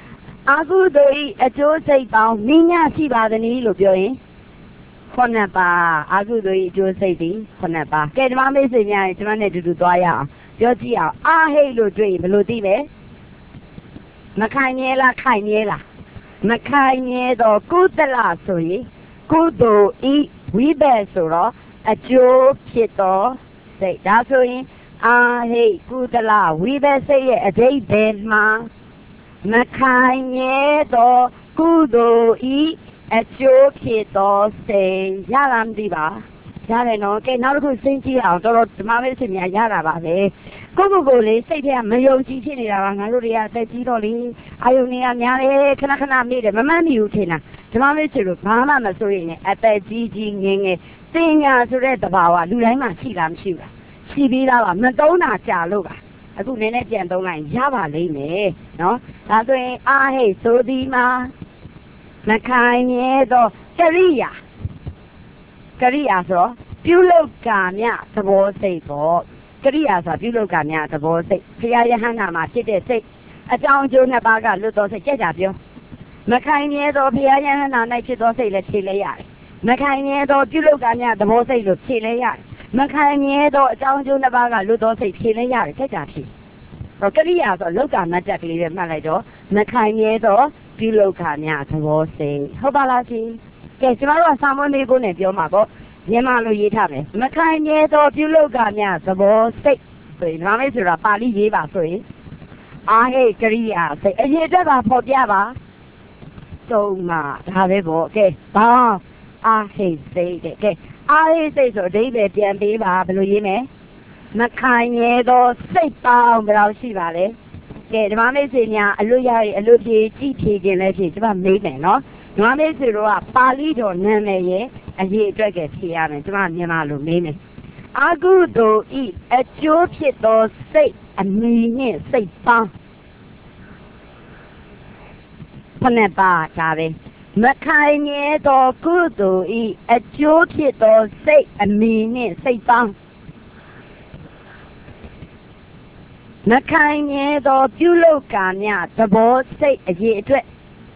အာကုသိုလ်ဤအကျိုးစိတ်ပေါင်းမိညာရှိပါသည်နည်းလို့ပြောရင်ခုနှစ်ပါးအာကုသိုလ်ဤအကျိုးစိတ်ဒီခုနှစ်ပါးကဲဓမ္မမိတ်ဆွေများရင်ကျွန်မနဲ့တူတူသွားရအောင်ပြောကြည့်အောင်အာဟိတ်လို့တွေ့ရင်ဘယ်လိုသိလဲမခိုင်မြဲလားခိုင်မြဲလားမခိုင်မြဲတော့ကုသလဆိုရင်ကုသိုလ်ဤဝိဘက်ဆိုတော့အကျိုးဖြစ်တော့စိတ်ဒါဆိုရင်အာဟိတ်ကုသလဝိဘက်စိတ်ရဲ့အဓိပ္ပာယ်မှာမခိုင်မြဲတော့ကုသိုလ်ဤအကျိုးဖြစ်တော့စိတ်ရလားမသိပါရတယ်နော်ကဲနောက်တစ်ခုစဉ်းကြည့်အောင်တော်တော်ဓမ္မမိတ်ဆွေများရတာပါပဲကိုကိုကိုလေးစိတ်ထဲကမယုံကြည်ဖြစ်နေတာပါငါတို့တွေကတက်ကြီးတော့လေအာယုန်တွေကများတယ်ခဏခဏမေ့တယ်မမှန်မိဘူးထင်တာဓမ္မမိတ်ဆွေတို့ဘာမှမစိုးရင်လည်းအသက်ကြီးကြီးငယ်ငယ်သင်ညာဆိုတဲ့တဘာဝလူတိုင်းမှာရှိလားမရှိဘူးလားရှိပြီးသားပါမသုံးတာကြာလို့ပါအခုနည်းနည်းပြန်သုံးလိုက်ရပါလိမ့်မယ်နော်ဒါဆိုရင်အာဟိတ်ဆိုဒီမှာမခိုင်မြဲတော့ကရိယာကရိယာဆိုပြုလုပ်ကာမြသဘောစိတ်ပေါ့ကရိယာဆိုပြုလုပ်ကာမြသဘောစိတ်ဘုရားယဟန္တာမှာဖြစ်တဲ့စိတ်အကြောင်းအကျိုးနှစ်ပါးကလွတ်တော်စိတ်ကြက်ကြပြောမခိုင်မြဲသောဘုရားယဟန္တာ၌ဖြစ်သောစိတ်လည်းဖြေလဲရတယ်မခိုင်မြဲသောပြုလုပ်ကာမြသဘောစိတ်လို့ဖြေလဲရတယ်မခိုင်မြဲသောအကြောင်းအကျိုးနှစ်ပါးကလွတ်တော်စိတ်ဖြေလဲရတယ်ကြက်ကြဖြေတော့ကရိယာဆိုလောကမတ်တက်ကလေးပဲမှတ်လိုက်တော့မခိုင်မြဲသောပြုလုပ်ကာမြသဘောစိတ်ဟုတ်ပါလားရှင်ကဲကျွန်တော်တို့ကစာမွေးလေးကိုနဲ့ပြောမှာပေါ့မြန်မာလိုရေးထားမယ်မခိုင်မြဲသောပြုလုပ်ကာမြသဘောစိတ်ဆိုရင်ဓမ္မမိတ်ဆိုတာပါဠိရေးပါဆိုရင်အာဟိတ်ကရိယာစိတ်အရေးအတွက်ပါပေါ်ပြပါသုံးမှာဒါပဲပေါ့ကဲဘာအာဟိတ်စိတ်တဲ့ကဲအာဟိတ်စိတ်ဆိုအဓိပ္ပာယ်ပြန်ပေးပါဘယ်လိုရေးမလဲမခိုင်မြဲသောစိတ်ပေါင်းဘယ်လောက်ရှိပါလဲကဲဓမ္မမိတ်ဆွေများအလွတ်ရရအလွတ်ပြေကြည့်ဖြေခြင်းလည်းဖြေကျွန်မမေးမယ်နော်ဓမ္မမိတ်ဆွေတို့ကပါဠိတော်နာမည်ရဲ့အရေးအတွက်ကဖြေရမယ်ကျွန်မမြန်မာလိုမေးမယ်အာကုသိုလ်ဤအကျိုးဖြစ်သောစိတ်အမီနှင့်စိတ်ပေါင်းဖနဲ့ပါဒါပဲမခိုင်မြဲသောကုသိုလ်ဤအကျိုးဖြစ်သောစိတ်အမီနှင့်စိတ်ပေါင်းမခိုင်မြဲသောပြုလုပ်ကာမြသဘောစိတ်အရေးအတွက်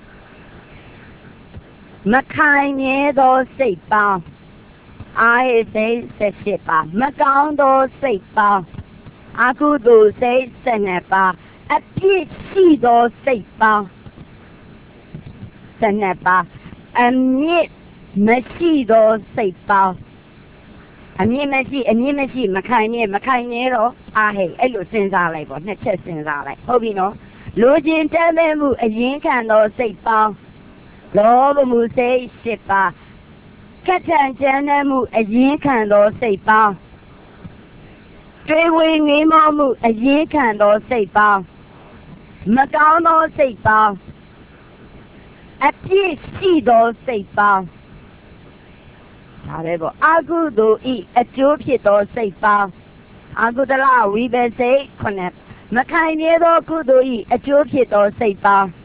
မခိုင်မြဲသောစိတ်ပေါင်းအာဟိစိတ်ဆက်ရှိပါမကောင်းသောစိတ်ပေါင်းအကုသိုလ်စိတ်ဆက်နှစ်ပါးအပြစ်ရှိသောစိတ်ပေါင်းဆက်နှစ်ပါးအမြင့်မရှိသောစိတ်ပေါင်းအမြင့်မရှိအမြင့်မရှိမခိုင်မြဲမခိုင်မြဲတော့အာဟိအဲ့လိုစဉ်းစားလိုက်ပေါ့နှစ်ချက်စဉ်းစားလိုက်ဟုတ်ပြီနော်လိုချင်တဲ့မဲ့မှုအရင်ခံသောစိတ်ပေါင်းလောဘမှုစိတ်ရှိပါကထံကျမ်းတဲ့မှုအရင်ခံသောစိတ်ပေါင်းတွေးဝေငေးမောမှုအရင်ခံသောစိတ်ပေါင်းမကောင်းသောစိတ်ပေါင်းအပြစ်ရှိသောစိတ်ပေါင်းဒါပဲပေါ့အာကုသိုလ်ဤအကျိုးဖြစ်သောစိတ်ပေါင်းအာကုသလဝိဘက်စိတ်ခုနှစ်မခိုင်မြဲသောကုသိုလ်ဤအကျိုးဖြစ်သောစိတ်ပေါင်း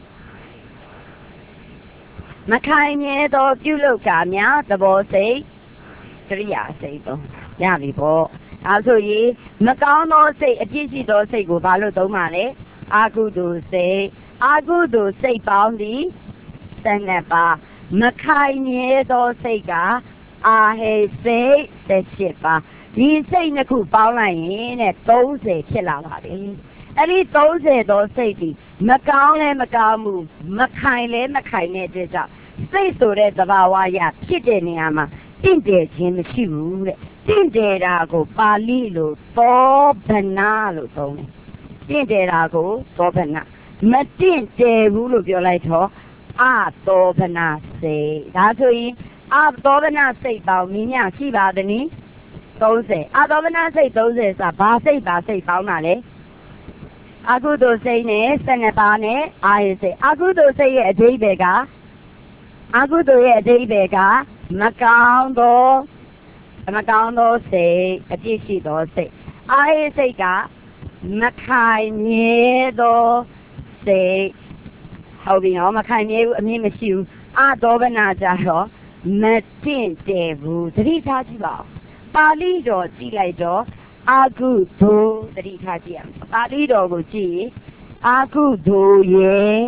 မခိုင်မြဲသောပြုလုပ်ကာများသဘောစိတ်ကရိယာစိတ်တော့ရပြီပေါ့အဲဆိုရင်မကောင်းသောစိတ်အပြစ်ရှိသောစိတ်ကိုဘာလို့သုံးပါလဲအာကုသိုလ်စိတ်အာကုသိုလ်စိတ်ပေါင်းသည်ဆယ်နှစ်ပါးမခိုင်မြဲသောစိတ်ကအာဟိစိတ်ဆက်ရှိပါဒီစိတ်နှစ်ခုပေါင်းလိုက်ရင်တဲ့သုံးဆယ်ဖြစ်လာပါတယ်အဲ့ဒီသုံးဆယ်သောစိတ်ဒီမကောင်းလဲမကောင်းဘူးမခိုင်လဲမခိုင်တဲ့အတွက်ကြောင့်စိတ်ဆိုတဲ့သဘာဝအရဖြစ်တဲ့နေရာမှာတင့်တယ်ခြင်းမရှိဘူးတဲ့တင့်တယ်တာကိုပါဠိလိုသောဗနာလို့သုံးတယ်တင့်တယ်တာကိုသောဗနာမတင့်တယ်ဘူးလို့ပြောလိုက်တော့အသောဗနာစိတ်ဒါဆိုရင်အသောဗနာစိတ်ပေါင်းမြင်ရရှိပါသနည်းသုံးဆယ်အသောဗနာစိတ်သုံးဆယ်ဆိုဘာစိတ်ပါစိတ်ပေါင်းတာလဲအကုသိုလ်စိတ်နဲ့ဆယ်နှစ်ပါးနဲ့အာဟိစိတ်အကုသိုလ်စိတ်ရဲ့အဓိပ္ပာယ်ကအကုသိုလ်ရဲ့အဓိပ္ပာယ်ကမကောင်းသောမကောင်းသောစိတ်အပြစ်ရှိသောစိတ်အာဟိစိတ်ကမခိုင်မြဲသောစိတ်ဟုတ်ပြီနော်မခိုင်မြဲဘူးအမြင့်မရှိဘူးအသောဗနာကြတော့မတင့်တယ်ဘူးသတိထားကြည့်ပါဦးပါဠိတော်ကြည့်လိုက်တော့အာကုသိုလ်သတိထားကြည့်ရမယ်ပါဠိတော်ကိုကြည့်အာကုသိုလ်ရဲ့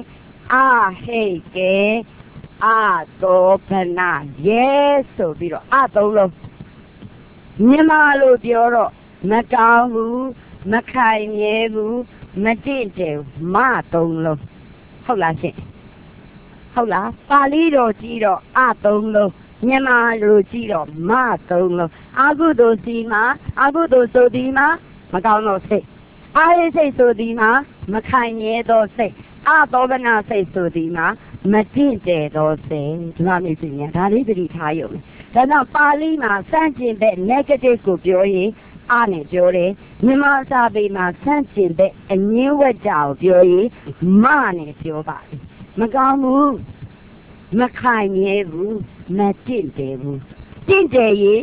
အာဟိတ်ကဲအာသောပနာရဲဆိုပြီးတော့အသုံးလုံးမြန်မာလိုပြောတော့မကောင်းဘူးမခိုင်မြဲဘူးမတင့်တယ်မသုံးလုံးဟုတ်လားရှင်ဟုတ်လားပါဠိတော်ကြည့်တော့အသုံးလုံးမြန်မာလိုကြည့်တော့မသုံးလုံးအာဟုတုစီမှာအာဟုတုဆိုဒီမှာမကောင်းတော့စိတ်အာဟိစိတ်ဆိုဒီမှာမခိုင်မြဲသောစိတ်အသောပနာစိတ်ဆိုဒီမှာမတင့်တယ်သောစိတ်ဒီမှာမြင်စီရင်ဒါလေးသတိထားရုံဒါကြောင့်ပါဠိမှာစန့်ကျင်ဘက် negative ကိုပြောရင်အားနဲ့ပြောတယ်မြန်မာစာပေမှာစန့်ကျင်ဘက်အငင်းဝက်ကြကိုပြောရင်မနဲ့ပြောပါတယ်မကောင်းဘူးမခိုင်မြဲဘူးမတင့်တယ်ဘူးတင့်တယ်ရင်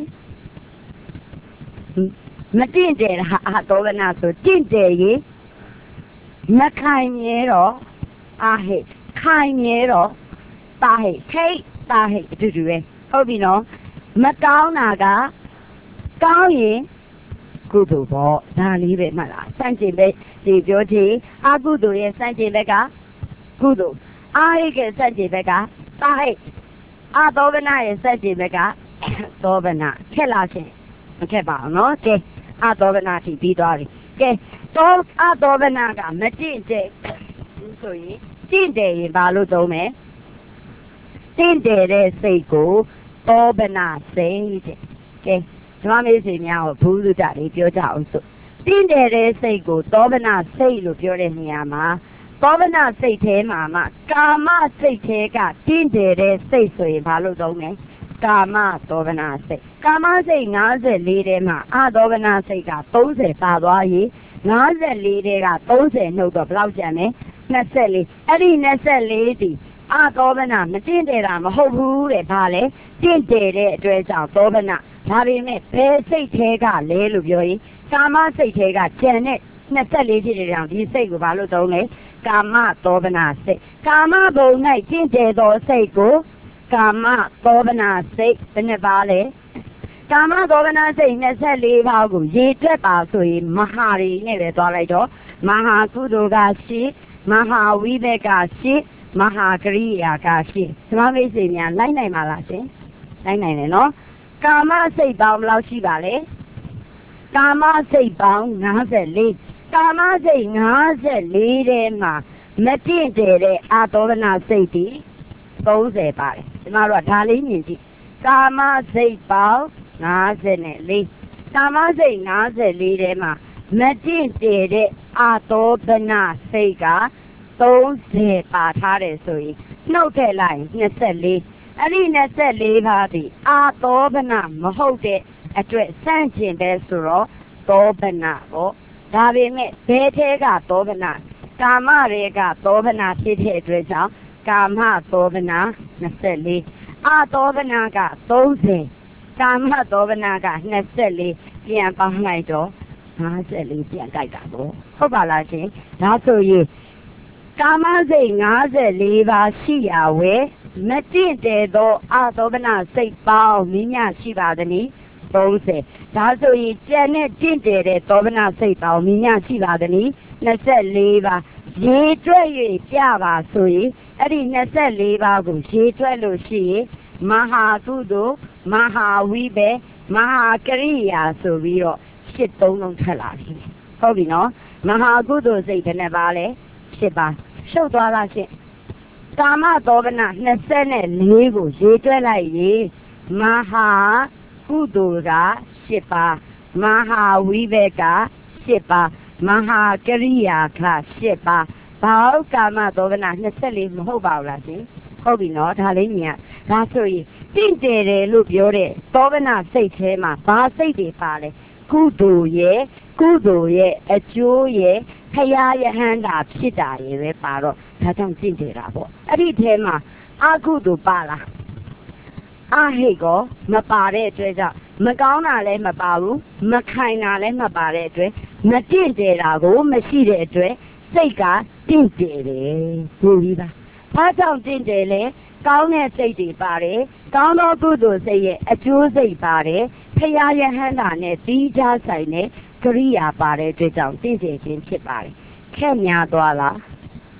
မတင့်တယ်ဟာအသောပနာဆိုတင့်တယ်ရင်မခိုင်မြဲတော့အာဟိခိုင်မြဲတော့တာဟိထိတ်တာဟိအတူတူပဲဟုတ်ပြီနော်မကောင်းတာကကောင်းရင်ကုသိုလ်ပေါ့ဒါလေးပဲမှတ်လားစန့်ကျင်ဘက်ဒီပြောချင်အကုသိုလ်ရဲ့စန့်ကျင်ဘက်ကကုသိုလ်အာဟိကစန့်ကျင်ဘက်ကတာဟိအသောဗနာရဲ့စန့်ကျင်ဘက်ကသောဗနာခက်လားရှင်မခက်ပါဘူးနော်ကဲအသောဗနာထိပြီးသွားပြီကဲသောအသောဗနာကမတင့်တဲ့ဆိုရင်တင့်တယ်ရင်ဘာလို့သုံးမလဲတင့်တယ်တဲ့စိတ်ကိုသောဗနာစိတ်တဲ့ကဲဓမ္မမေးစီများကိုဘူးလူတလေးပြောကြအောင်ဆိုတင့်တယ်တဲ့စိတ်ကိုသောဗနာစိတ်လို့ပြောတဲ့နေရာမှာသောဗနာစိတ်ထဲမှာမှကာမစိတ်ထဲကတင့်တယ်တဲ့စိတ်ဆိုရင်ဘာလို့သုံးလဲကာမသောဗနာစိတ်ကာမစိတ်၅၄ထဲမှာအသောဗနာစိတ်က၃၀ပါသွားရင်၅၄ထဲက၃၀နှုတ်တော့ဘယ်လောက်ကျန်လဲ၂၄အဲ့ဒီ၂၄ဒီအသောဗနာမတင့်တယ်တာမဟုတ်ဘူးတဲ့ဘာလဲတင့်တယ်တဲ့အတွက်ကြောင့်သောဗနာဒါပေမဲ့ဘယ်စိတ်ထဲကလဲလို့ပြောရင်ကာမစိတ်ထဲကကျန်တဲ့၂၄ဖြစ်တဲ့ကြောင့်ဒီစိတ်ကိုဘာလို့သုံးလဲကာမသောဗနာစိတ်ကာမဘုံ၌တင့်တယ်သောစိတ်ကိုကာမသောဗနာစိတ်ဘယ်နှပါလဲကာမသောဗနာစိတ်၂၄ပါးကိုရေတွက်ပါဆိုရင်မဟာရီနဲ့ပဲသွားလိုက်တော့မဟာကုသိုလ်ကရှိမဟာဝိဘက်ကရှိမဟာကရိယာကရှိဓမ္မမိတ်ဆွေများလိုက်နိုင်ပါလားရှင်လိုက်နိုင်တယ်နော်ကာမစိတ်ပေါင်းဘယ်လောက်ရှိပါလဲကာမစိတ်ပေါင်း၅၄ကာမစိတ်၅၄ထဲမှာမတင့်တယ်တဲ့အာသောဗနာစိတ်ဒီ၃၀ပါတယ်ကျမတို့ကဒါလေးမြင်ကြည့်ကာမစိတ်ပေါင်း၅၄ကာမစိတ်၅၄ထဲမှာမတင့်တယ်တဲ့အာသောဗနာစိတ်က၃၀ပါထားတယ်ဆိုရင်နှုတ်ထည့်လိုက်၂၄အဲ့ဒီ၂၄ပါးဒီအာသောဗနာမဟုတ်တဲ့အတွက်စန့်ကျင်ပဲဆိုတော့သောဗနာပေါ့ဒါပေမဲ့ဘယ်ထဲကသောဗနာကာမတွေကသောဗနာဖြစ်တဲ့အတွက်ကြောင့်ကာမသောဗနာ၂၄အာသောဗနာက၃၀ကာမသောဗနာက၂၄ပြန်ပေါင်းလိုက်တော့၅၄ပြန်ကြိုက်တာပေါ့ဟုတ်ပါလားရှင်ဒါဆိုရင်ကာမစိတ်၅၄ပါးရှိရဝဲမတင့်တယ်သောအာသောဗနာစိတ်ပေါင်းမြညာရှိပါသည်နီ၃၀ဒါဆိုရင်ကျန်တဲ့တင့်တယ်တဲ့သောဗနာစိတ်ပေါင်းမြညာရှိပါသည်နီ၂၄ပါးရေတွက်၍ပြပါဆိုရင်အဲ့ဒီ၂၄ပါးကိုရေတွက်လို့ရှိရင်မဟာကုသိုလ်မဟာဝိဘေမဟာကရိယာဆိုပြီးတော့ရှစ်သုံးလုံးထက်လာပြီဟုတ်ပြီနော်မဟာကုသိုလ်စိတ်ဘယ်နှပါလဲရှစ်ပါရှုပ်သွားလားရှင်ကာမသောဗနာ၂၄ကိုရေတွက်လိုက်ရင်မဟာကုသိုလ်ကရှစ်ပါမဟာဝိဘေကရှစ်ပါမဟာကရိယာကရှစ်ပါဘာဟုတ်ကာမသောဗနာ၂၄မဟုတ်ပါဘူးလားရှင်ဟုတ်ပြီနော်ဒါလေးမြင်ဒါဆိုရင်တင့်တယ်တယ်လို့ပြောတဲ့သောဗနာစိတ်ထဲမှာဘာစိတ်တွေပါလဲကုသိုလ်ရဲ့ကုသိုလ်ရဲ့အကျိုးရဲ့ဖရာယဟန္တာဖြစ်တာရဲ့ပဲပါတော့ဒါကြောင့်တင့်တယ်တာပေါ့အဲ့ဒီထဲမှာအကုသိုလ်ပါလားအဟိကောမပါတဲ့အတွက်ကြောင့်မကောင်းတာလည်းမပါဘူးမခိုင်တာလည်းမပါတဲ့အတွက်မတင့်တယ်တာကိုမရှိတဲ့အတွက်စိတ်ကတင့်တယ်တယ်ဘုရားဘာကြောင့်တင့်တယ်လဲကောင်းတဲ့စိတ်တွေပါတယ်ကောင်းသောကုသိုလ်စိတ်ရဲ့အကျိုးစိတ်ပါတယ်ဖရာယဟန္တာနဲ့သီးခြားဆိုင်တဲ့ကရိယာပါတဲ့အတွက်ကြောင့်တင့်တယ်ခြင်းဖြစ်ပါတယ်ခက်များသွားလား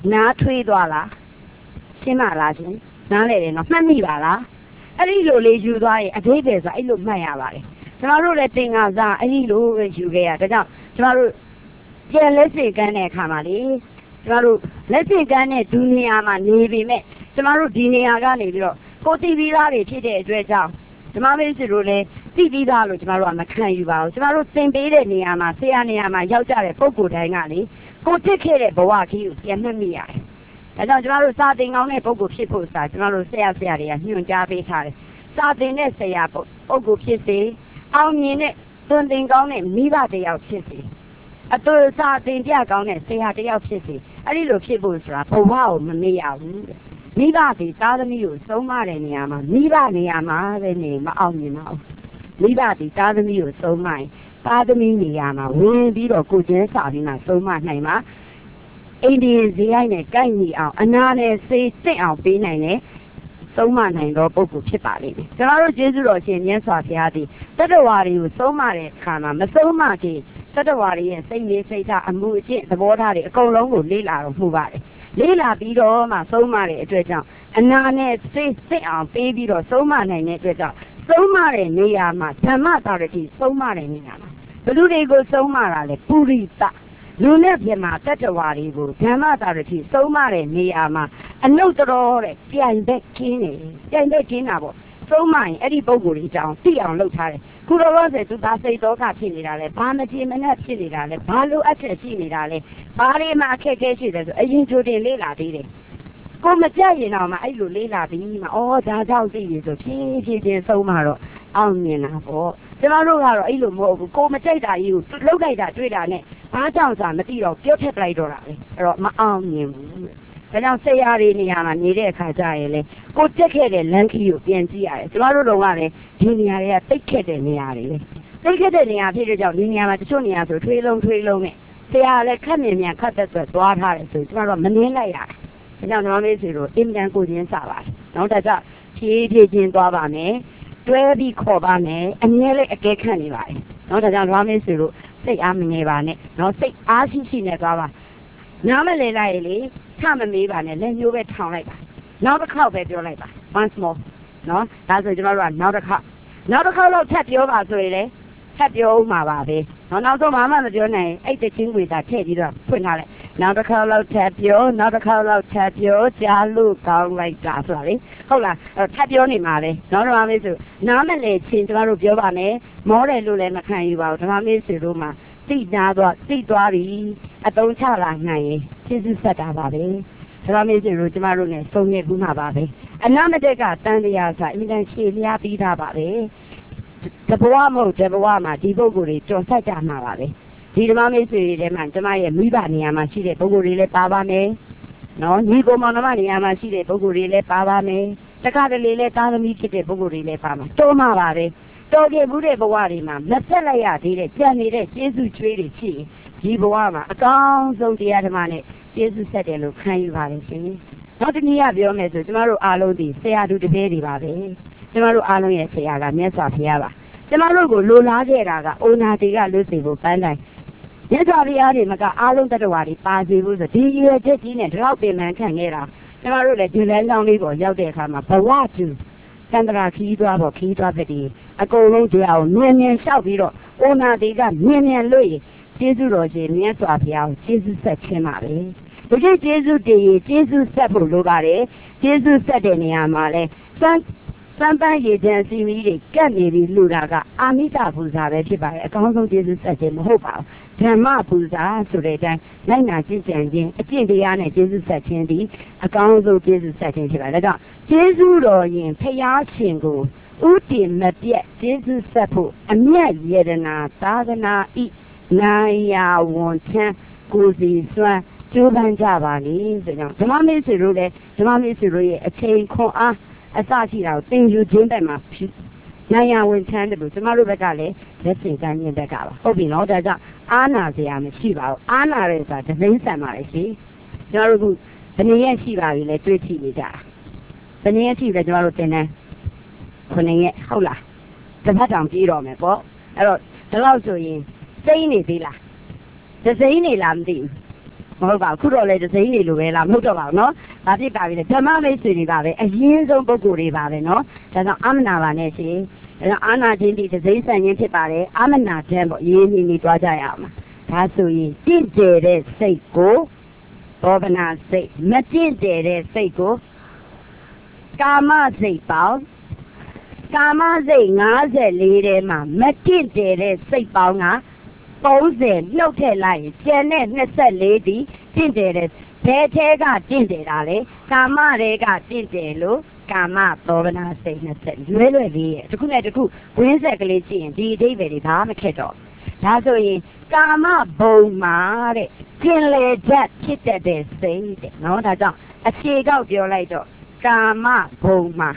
နားထွေးသွားလားရှင်းပါလားရှင်နားလေတယ်နော်မှတ်မိပါလားအဲ့ဒီလိုလေးယူသွားရင်အသေးပဲဆိုအဲ့လိုမှတ်ရပါတယ်ကျွန်တော်တို့လည်းသင်္ကန်းစားအဲ့ဒီလိုပဲယူခဲ့ရဒါကြောင့်ကျွန်တော်တို့ပြန်လက်စိတ်ကမ်းတဲ့အခါမှာလေကျွန်တော်တို့လက်စိတ်ကမ်းတဲ့ဒုနေရာမှာနေပြီမဲ့ကျွန်တော်တို့ဒီနေရာကနေပြီးတော့ကိုတိပြီးသားတွေဖြစ်တဲ့အတွက်ကြောင့်ကျွန်မမေးစီတို့လည်းတိပြီးသားလို့ကျွန်တော်တို့ကမခံယူပါဘူးကျွန်တော်တို့သင်ပေးတဲ့နေရာမှာဆရာနေရာမှာရောက်ကြတဲ့ပုံကိုယ်တိုင်းကလေကိုတက်ခဲ့တဲ့ဘဝကြီးကိုပြန်မှတ်မိရတယ်ဒါကြောင့်ကျွန်တော်တို့စာသင်ကောင်းတဲ့ပုံကိုယ်ဖြစ်ဖို့ဆိုတာကျွန်တော်တို့ဆရာဆရာတွေကညွှန်ကြားပေးထားတယ်စာသင်တဲ့ဆရာပုံကိုယ်ဖြစ်စေအောင်မြင်တဲ့သွန်သင်ကောင်းတဲ့မိဘတယောက်ဖြစ်စေအတူစာသင်ပြကောင်းတဲ့ဆရာတယောက်ဖြစ်စေအဲ့ဒီလိုဖြစ်ဖို့ဆိုတာဘဝကိုမမေ့ရဘူးမိဘတွေသားသမီးကိုဆုံးမတဲ့နေရာမှာမိဘနေရာမှာပဲနေမအောင်မြင်တော့မိဘတွေသားသမီးကိုဆုံးမရင်သားသမီးနေရာမှာဝင်ပြီးတော့ကိုကျဲစာပြီးမှဆုံးမနိုင်မှာအိန္ဒိယဇေယိုင်းနဲ့ကိုက်ညီအောင်အနာနဲ့စေးစစ်အောင်ပေးနိုင်တယ်ဆုံးမနိုင်သောပုဂ္ဂိုလ်ဖြစ်ပါလိမ့်မယ်ကျွန်တော်တို့ကျေးဇူးတော်ရှင်မြတ်စွာဘုရားသည်တတ္တဝါတွေကိုဆုံးမတဲ့အခါမှာမဆုံးမခြင်းတတ္တဝါတွေရဲ့စိတ်လေးစိတ်ထားအမှုအကျင့်သဘောထားတွေအကုန်လုံးကိုလေ့လာတော်မူပါတယ်လေးလာပြီးတော့မှဆုံးမတဲ့အတွက်ကြောင့်အနာနဲ့စိတ်စစ်အောင်ပေးပြီးတော့ဆုံးမနိုင်တဲ့အတွက်ကြောင့်ဆုံးမတဲ့နေရာမှာဓမ္မတာရတိဆုံးမတဲ့နေရာမှာဘယ်သူတွေကိုဆုံးမတာလဲပုရိသလူနဲ့ပြမတတ္တဝါတွေကိုဓမ္မတာရတိဆုံးမတဲ့နေရာမှာအနုတ္တရောတဲ့ပြိုင်ဘက်ကင်းနေပြိုင်ဘက်ကင်းတာပေါ့ဆုံးမရင်အဲ့ဒီပုံကိုယ်ကြီးကြောင်သိအောင်လုပ်ထားတယ်ခုတော့လို့ဆိုသူသားစိတ်တော့ကဖြစ်နေတာလဲဘာမကြည်မနဲ့ဖြစ်နေတာလဲဘာလို့အချက်ရှိနေတာလဲဘာတွေမှအခက်အခဲရှိတယ်ဆိုအရင်ကြိုတင်လေးလာသေးတယ်ကိုမကြရင်တော့မှအဲ့လိုလေးလာပြီးမှဩဒါကြောင့်သိရဆိုဖြည်းဖြည်းချင်းဆုံးမတော့အောင်မြင်တာပေါ့ကျွန်တော်တို့ကတော့အဲ့လိုမဟုတ်ဘူးကိုမကြိုက်တာကြီးကိုလှုပ်လိုက်တာတွေ့တာနဲ့ဘာကြောင့်ဆိုတာမသိတော့ပြော့ဖြတ်လိုက်တော့တာလေအဲ့တော့မအောင်မြင်ဘူးဒါကြောင့်ဆရာတွေနေရာမှာနေတဲ့အခါကျရင်လေကိုတက်ခဲ့တဲ့လမ်းခီးကိုပြန်ကြည့်ရတယ်ကျွန်တော်တို့တော့ကလည်းဒီနေရာတွေကတိတ်ခဲ့တဲ့နေရာတွေလေတိတ်ခဲ့တဲ့နေရာဖြစ်တဲ့ကြောင့်ဒီနေရာမှာတချို့နေရာဆိုထွေးလုံးထွေးလုံးနဲ့ဆရာလည်းခက်မြင်မြန်ခက်သက်သက်သွားထားတယ်ဆိုကျွန်တော်တို့မနှင်းလိုက်ရတယ်ဒါကြောင့်ကျွန်တော်မေးစီတို့အင်တန်ကိုချင်းစပါတယ်နောက်တစ်ချက်ဖြည်းဖြည်းချင်းသွားပါမယ်တွဲပြီးခေါ်ပါမယ်အမြဲလေးအကဲခန့်နေပါတယ်နောက်တစ်ချက်ကျွန်တော်မေးစီတို့စိတ်အားမငယ်ပါနဲ့နော်စိတ်အားရှိရှိနဲ့သွားပါနားမလဲလိုက်လေထမမေးပါနဲ့လက်ညှိုးပဲထောင်လိုက်ပါနောက်တစ်ခေါက်ပဲပြောလိုက်ပါ once more နော်ဒါဆိုကျွန်တော်တို့ကနောက်တစ်ခေါက်နောက်တစ်ခေါက်တော့ထပ်ပြောပါဆိုရင်လေထပ်ပြောဦးမှာပါပဲနော်နောက်ဆုံးမှမမပြောနိုင်အဲ့တချင်းဝေတာထည့်ပြီးတော့ဖွင့်ထားလိုက်နောက်တစ်ခေါက်တော့ထပ်ပြောနောက်တစ်ခေါက်တော့ထပ်ပြောကြားလို့ကောင်းလိုက်တာဆိုတာလေဟုတ်လားထပ်ပြောနေမှာလေနော်ဓမ္မမေးဆိုနားမလဲချင်းကျွန်တော်တို့ပြောပါမယ်မောတယ်လို့လည်းမခံယူပါဘူးဓမ္မမေးဆိုတို့မှာသိနာသွားသိသွားပြီအတုံးချလာနိုင်ရင်ကျေးဇူးဆက်တာပါပဲဓမ္မမေးဆိုတို့ကျမတို့နဲ့စုံနေဘူးမှာပါပဲအနာမတက်ကတန်တရားဆိုအင်တန်ရှည်လျားပြီးသားပါပဲတဘဝမဟုတ်တဘဝမှာဒီပုဂ္ဂိုလ်တွေကြော်ဆက်ကြမှာပါပဲဒီဓမ္မမေးဆွေတွေထဲမှာကျမရဲ့မိဘနေရာမှာရှိတဲ့ပုဂ္ဂိုလ်တွေလည်းပါပါမယ်နော်ညီကိုမောင်နှမနေရာမှာရှိတဲ့ပုဂ္ဂိုလ်တွေလည်းပါပါမယ်တခါတလေလည်းသားသမီးဖြစ်တဲ့ပုဂ္ဂိုလ်တွေလည်းပါမှာတော်မှာပါပဲတော်ကြဘူးတဲ့ဘဝတွေမှာမဆက်လိုက်ရသေးတဲ့ကြံနေတဲ့ကျေးဇူးကျွေးတွေရှိရင်ဒီဘဝမှာအကောင်းဆုံးတရားဓမ္မနဲ့ကျေးဇူးဆက်တယ်လို့ခံယူပါလေရှင်နောက်တစ်နည်းပြောမယ်ဆိုကျမတို့အားလုံးဒီဆရာသူတပည့်တွေပါပဲကျမတို့အားလုံးရဲ့ဆရာကမြတ်စွာဘုရားပါကျမတို့ကိုလိုလားခဲ့တာကအိုနာတီကလွတ်စေဖို့ပန်းတိုင်းမြတ်စွာဘုရားတွေမကအားလုံးတတ္တဝါတွေပါစေဖို့ဆိုဒီရွယ်ချက်ကြီးနဲ့ဒီလောက်ပင်ပန်းခံခဲ့တာကျမတို့လည်းဒီလမ်းကြောင်းလေးပေါ်ရောက်တဲ့အခါမှာဘဝတူသန္တရာခီးသွားဖို့ခီးသွားတဲ့ဒီအကုန်လုံးတရားကိုမြင်မြင်လျှောက်ပြီးတော့အိုနာတီကမြင်မြင်လို့ရကျေးဇူးတော်ရှင်မြတ်စွာဘုရားကိုကျေးဇူးဆက်ခြင်းပါပဲဒီကျေးဇူးတည်ရင်ကျေးဇူးဆက်ဖို့လိုပါတယ်ကျေးဇူးဆက်တဲ့နေရာမှာလဲစံစံပန်းရည်ချမ်းစီမီတွေကတ်နေပြီးလူတာကအာမိတပူဇာပဲဖြစ်ပါတယ်အကောင်းဆုံးကျေးဇူးဆက်ခြင်းမဟုတ်ပါဘူးဓမ္မပူဇာဆိုတဲ့အတိုင်းလိုက်နာကျင့်ကြံခြင်းအကျင့်တရားနဲ့ကျေးဇူးဆက်ခြင်းဒီအကောင်းဆုံးကျေးဇူးဆက်ခြင်းဖြစ်ပါတယ်ဒါကြောင့်ကျေးဇူးတော်ရင်ဖျားရှင်ကိုဥတည်မပြတ်ကျေးဇူးဆက်ဖို့အမြတ်ယေဒနာသာသနာဤနိုင်ယာဝန်ချမ်းကိုစီစွမ်းကျိုးပန်းကြပါလေဆိုကြောင့်ဓမ္မမေဆွေတို့လည်းဓမ္မမေဆွေတို့ရဲ့အချိန်ခွန်အားအစရှိတာကိုသင်ယူခြင်းဘက်မှာနိုင်ယာဝန်ချမ်းတယ်လို့ကျမတို့ဘက်ကလည်းလက်ဆင့်ကမ်းခြင်းဘက်ကပါဟုတ်ပြီနော်ဒါကြောင့်အားနာစရာမရှိပါဘူးအားနာရဲဆိုတာဒသိန်းဆန်ပါလေရှင်ကျမတို့ကဘယ်နည်းရရှိပါပြီလဲတွေးကြည့်နေကြတာဘယ်နည်းရရှိလဲကျမတို့သင်တန်းခုနှစ်ရက်ဟုတ်လားတစ်ပတ်တောင်ပြီးတော့မယ်ပေါ့အဲ့တော့ဒီလောက်ဆိုရင်စိမ့်နေသေးလားဒသိန်းနေလားမသိဘူးမဟုတ်ပါခုတော့လေဒစိမ့်နေလိုပဲလားမဟုတ်တော့ပါဘူးနော်။ဘာဖြစ်ပါပြီလဲဓမ္မမိတ်ဆွေတွေပါပဲအရင်းဆုံးပုဂ္ဂိုလ်တွေပါပဲနော်။ဒါကြောင့်အမနာပါနဲ့ရှင်။ဒါကြောင့်အာနာချင်းဒီဒစိမ့်ဆန်ခြင်းဖြစ်ပါတယ်အမနာတန်းပေါ့ရင်းနှီးနှီးတွားကြရအောင်။ဒါဆိုရင်တင့်ကျယ်တဲ့စိတ်ကိုဘောဗနာစိတ်မတင့်ကျယ်တဲ့စိတ်ကိုကာမစိတ်ပေါင်းကာမစိတ်၅၄ထဲမှာမတင့်ကျယ်တဲ့စိတ်ပေါင်းကသုံး၀နှုတ်ထည့်လိုက်ရင်ကျန်တဲ့၂၄ဒီတင့်တယ်တဲ့ဘယ်ထဲကတင့်တယ်တာလဲကာမတွေကတင့်တယ်လို့ကာမသောဗနာစိတ်၂၀လွဲလွယ်လေးရဲ့တခုနဲ့တခုဝင်းဆက်ကလေးကြည့်ရင်ဒီအဓိပ္ပာယ်တွေဘာမှခက်တော့ဒါဆိုရင်ကာမဘုံမှာတဲ့ကျင်လေချက်ဖြစ်တတ်တဲ့စိတ်တဲ့နော်ဒါကြောင့်အခြေကောက်ပြောလိုက်တော့ကာမဘုံမှာ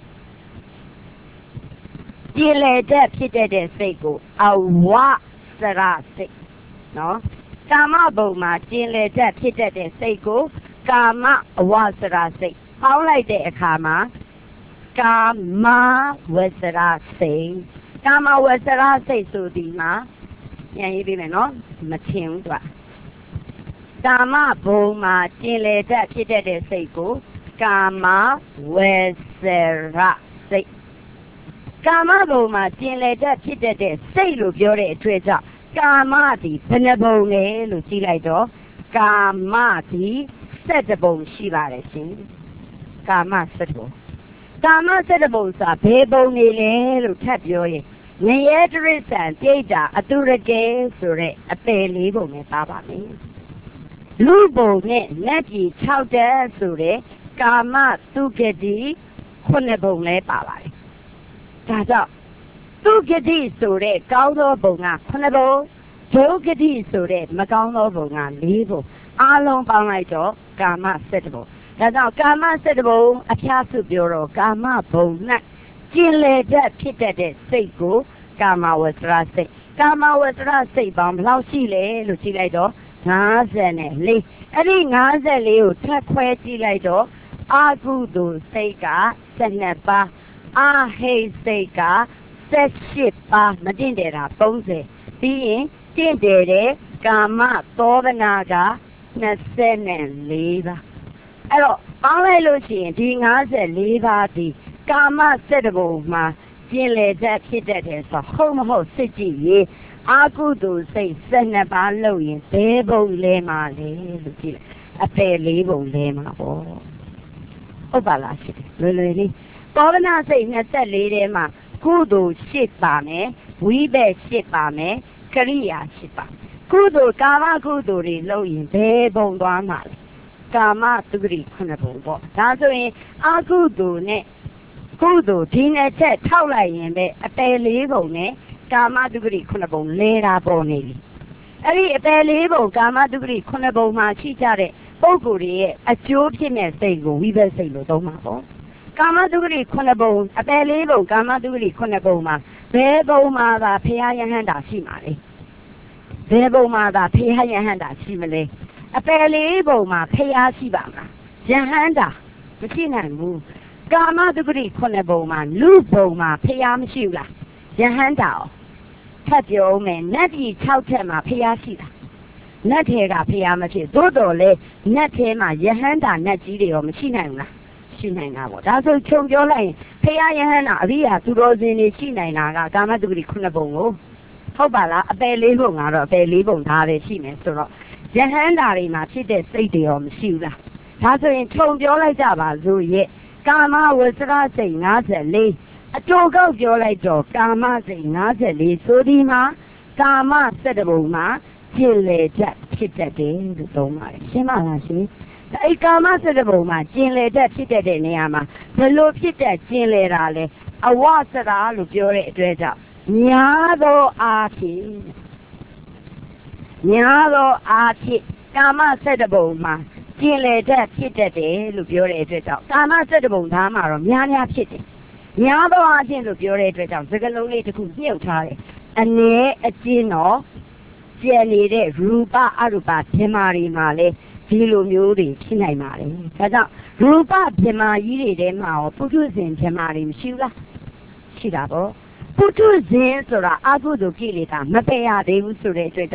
ကျင်လေချက်ဖြစ်တတ်တဲ့စိတ်ကိုအဝစရစိတ်နော်ကာမဘုံမှာကျင်လေချက်ဖြစ်တတ်တဲ့စိတ်ကိုကာမအဝစရစိတ်ပေါင်းလိုက်တဲ့အခါမှာကာမဝစရစိတ်ကာမဝစရစိတ်ဆိုဒီမှာပြန်ရေးပေးမယ်နော်မထင်ဘူးသူကကာမဘုံမှာကျင်လေချက်ဖြစ်တတ်တဲ့စိတ်ကိုကာမဝစရစိတ်ကာမဘုံမှာကျင်လေချက်ဖြစ်တတ်တဲ့စိတ်လို့ပြောတဲ့အတွေ့အကြုံကာမသည်ဘယ်နှဘုံလဲလို့ကြည့်လိုက်တော့ကာမသည်၁၇ဘုံရှိပါတယ်ရှင်ကာမ၁၇ဘုံကာမ၁၇ဘုံဆိုတာဘယ်ဘုံနေလဲလို့ထပ်ပြောရင်ငရဲတရိစ္ဆာန်ပြိတ္တာအတုရကေဆိုတဲ့အပယ်လေးဘုံနဲ့ပါပါမယ်လူဘုံနဲ့လက်ကြီး၆တက်ဆိုတဲ့ကာမသုဂတိခုနှစ်ဘုံလဲပါပါတယ်ဒါကြောင့်သုဂတိဆိုတဲ့ကောင်းသောဘုံကခုနှစ်ဘုံဒုဂတိဆိုတဲ့မကောင်းသောဘုံကလေးဘုံအားလုံးပေါင်းလိုက်တော့ကာမ၁၇ဘုံဒါကြောင့်ကာမ၁၇ဘုံအဖျားစုပြောတော့ကာမဘုံ၌ကျင်လေတတ်ဖြစ်တတ်တဲ့စိတ်ကိုကာမဝစရစိတ်ကာမဝစရစိတ်ပေါင်းဘယ်လောက်ရှိလဲလို့ကြည့်လိုက်တော့၅၄အဲ့ဒီ၅၄ကိုထပ်ခွဲကြည့်လိုက်တော့အာကုသိုလ်စိတ်က၁၂ပါးအာဟိတ်စိတ်က၁၈ပါးမတင့်တယ်တာ၃၀ပြီးရင်တင့်တယ်တဲ့ကာမသောဗနာက၂၄ပါးအဲ့တော့ပေါင်းလိုက်လို့ရှိရင်ဒီ၅၄ပါးဒီကာမ၁၇ဘုံမှာကျင်လေချက်ဖြစ်တတ်တယ်ဆိုဟုတ်မဟုတ်စစ်ကြည့်ရင်အာကုသိုလ်စိတ်၁၂ပါးလို့ရင်ဘယ်ဘုံလဲမှာလဲလို့ကြည့်လိုက်အပယ်လေးဘုံလဲမှာပေါ့ဟုတ်ပါလားရှိတယ်လွယ်လွယ်လေးသောဗနာစိတ်၂၄ထဲမှာကုသိုလ်၈ပါမယ်ဝိဘက်၈ပါမယ်ကရိယာ၈ပါကုသိုလ်ကာမကုသိုလ်တွေလုပ်ရင်ဘယ်ဘုံသွားမှာလဲကာမသုဂတိခုနှစ်ဘုံပေါ့ဒါဆိုရင်အာကုသိုလ်နဲ့ကုသိုလ်ဒီနဲ့ချက်ထောက်လိုက်ရင်ပဲအပယ်လေးဘုံနဲ့ကာမသုဂတိခုနှစ်ဘုံလဲတာပေါ်နေပြီအဲ့ဒီအပယ်လေးဘုံကာမသုဂတိခုနှစ်ဘုံမှာရှိကြတဲ့ပုဂ္ဂိုလ်တွေရဲ့အကျိုးဖြစ်တဲ့စိတ်ကိုဝိဘက်စိတ်လို့သုံးပါပေါ့ကာမသုဂတိခုနှစ်ဘုံအပယ်လေးဘုံကာမသုဂတိခုနှစ်ဘုံမှာဘယ်ဘုံမှာသာဖရာယဟန္တာရှိမှာလဲဘယ်ဘုံမှာသာဖရာယဟန္တာရှိမလဲအပယ်လေးဘုံမှာဖရာရှိပါမလားယဟန္တာမရှိနိုင်ဘူးကာမသုဂတိခုနှစ်ဘုံမှာလူဘုံမှာဖရာမရှိဘူးလားယဟန္တာထပ်ပြောမယ်နတ်ပြည်၆ထက်မှာဖရာရှိတာနတ်ထဲကဖရာမဖြစ်သို့တော်လဲနတ်ထဲမှာယဟန္တာနတ်ကြီးတွေရောမရှိနိုင်ဘူးလားရှိနိုင်တာပေါ့ဒါဆိုခြုံပြောလိုက်ရင်ဖရာယဟန္တာအရိယာသူတော်စင်တွေရှိနိုင်တာကကာမသုဂတိခုနှစ်ဘုံကိုဟုတ်ပါလားအပယ်လေးဘုံကတော့အပယ်လေးဘုံဒါပဲရှိမယ်ဆိုတော့ယဟန္တာတွေမှာဖြစ်တဲ့စိတ်တွေရောမရှိဘူးလားဒါဆိုရင်ခြုံပြောလိုက်ကြပါစို့ရဲ့ကာမဝစရစိတ်၅၄အတူကောက်ပြောလိုက်တော့ကာမစိတ်၅၄ဆိုဒီမှာကာမ၁၇ဘုံမှာကျင်လေချက်ဖြစ်တတ်တယ်လို့သုံးပါတယ်ရှင်းပါလားရှင်အဲ့ကာမ၁၇ဘုံမှာကျင်လေချက်ဖြစ်တတ်တဲ့နေရာမှာဘယ်လိုဖြစ်တတ်ကျင်လေတာလဲအဝစရာလို့ပြောတဲ့အတွက်ကြောင့်များသောအားဖြင့်များသောအားဖြင့်ကာမ၁၇ဘုံမှာကျင်လေချက်ဖြစ်တတ်တယ်လို့ပြောတဲ့အတွက်ကြောင့်ကာမ၁၇ဘုံသားမှာတော့များများဖြစ်တယ်များသောအားဖြင့်လို့ပြောတဲ့အတွက်ကြောင့်စကားလုံးလေးတစ်ခုမြှုပ်ထားတယ်အနည်းအကျဉ်းတော့ကျန်နေတဲ့ရူပအရူပဓမ္မာတွေမှာလည်းဒီလိုမျိုးတွေဖြစ်နိုင်ပါတယ်ဒါကြောင့်ရူပဓမ္မာကြီးတွေထဲမှာရောပုထုဇဉ်ဓမ္မာတွေမရှိဘူးလားရှိတာပေါ့ပုထုဇဉ်ဆိုတာအကုသိုလ်ကိလေသာမပယ်ရသေးဘူးဆိုတဲ့အတွက်ကြောင့်ရ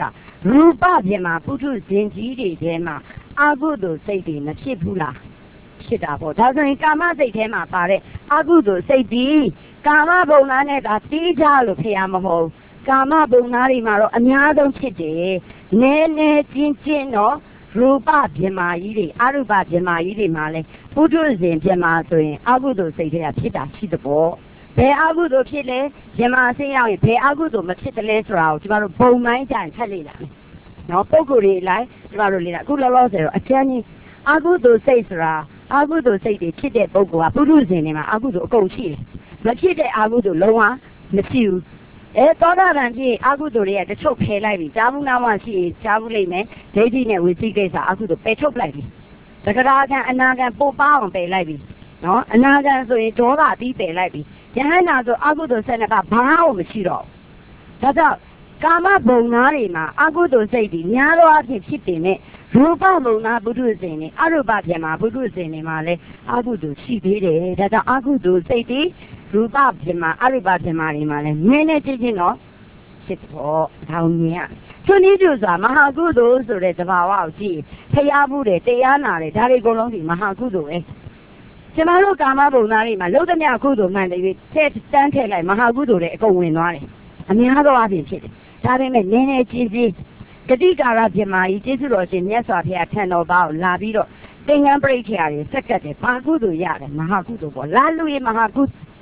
ရူပပြမှာပုထုဇဉ်ကြီးတွေထဲမှာအာဟုတုစိတ်တွေမဖြစ်ဘူးလားဖြစ်တာပေါ့ဒါဆိုရင်ကာမစိတ်ထဲမှာပါတဲ့အာဟုတုစိတ်ဒီကာမဘုံသားနဲ့ကတီးကြလို့ဖျားမဟုတ်ကာမဘုံသားတွေမှာတော့အများဆုံးဖြစ်တယ်နည်းနည်းချင်းချင်းတော့ရူပပြမာကြီးတွေအရူပပြမာကြီးတွေမှာလဲပုထုဇဉ်ပြမာဆိုရင်အာဟုတုစိတ်တွေကဖြစ်တာရှိတဲ့ပေါ့ဘယ်အာဟုတုဖြစ်လဲပြမာစိတ်ရောက်ရင်ဘယ်အာဟုတုမဖြစ်တယ်လဲဆိုတာကိုကျမတို့ဘုံမိုင်းကြရင်ဖတ်လေ့လာမယ်နော်ပုဂ္ဂိုလ်တွေလိုက်ကျမတို့လေ့လာအခုလောလောဆယ်တော့အကျဉ်းကြီးအာဟုတုစိတ်ဆိုတာအာဟုတုစိတ်တွေဖြစ်တဲ့ပုဂ္ဂိုလ်ကပုထုဇဉ်တွေမှာအာဟုတုအကုန်ရှိတယ်မဖြစ်တဲ့အာဟုတုလုံးဝမရှိဘူးအဲသောတာပန်ဖြစ်အာဟုတုတွေကတချို့ဖယ်လိုက်ပြီကြားဘူးနာမရှိကြားဘူးလိမ့်မယ်ဒိဋ္ဌိနဲ့ဝိသိကိစ္စအာဟုတုပယ်ထုတ်လိုက်ပြီသက္ကရာကံအနာကံပို့ပါအောင်ပယ်လိုက်ပြီနော်အနာကံဆိုရင်ဒေါသအပြီးပယ်လိုက်ပြီယဟန္တာဆိုအာဟုတုဆယ်နှစ်ပါးဘာမှမရှိတော့ဒါကြောင့်ကာမဘုံသားတွေမှာအာဟုတုစိတ်တွေများသောအားဖြင့်ဖြစ်တင်တဲ့ရူပဘုံသားပုထုဇဉ်တွေအရူပပြမှာပုထုဇဉ်တွေမှာလည်းအာဟုတုရှိသေးတယ်ဒါကြောင့်အာဟုတုစိတ်တွေရူပပြမှာအရူပပြမှာတွေမှာလည်းနည်းနည်းချင်းချင်းတော့ဖြစ်တော့ထောင်မြင်ရသူနည်းသူဆိုတာမဟာကုသိုလ်ဆိုတဲ့သဘာဝကိုကြည့်ဖျားဘူးတယ်တရားနာတယ်ဒါတွေအကုန်လုံးဒီမဟာကုသိုလ်ပဲကျမတို့ကာမဘုံသားတွေမှာလုံးသမျှကုသိုလ်မှန်တယ်ပြီးတဲ့တန်းထည့်လိုက်မဟာကုသိုလ်တွေအကုန်ဝင်သွားတယ်အများသောအားဖြင့်ဖြစ်တယ်ဒါပေမဲ့နည်းနည်းချင်းချင်းဂတိကာရပြမာကြီးကျေးဇူးတော်ရှင်မြတ်စွာဘုရားထံတော်ပါကိုလာပြီးတော့သင်္ကန်းပရိက္ခရာတွေစက်ကတ်တယ်ဘာကုသိုလ်ရတယ်မဟာကုသိုလ်ပေါ့လာလူရေမဟာကု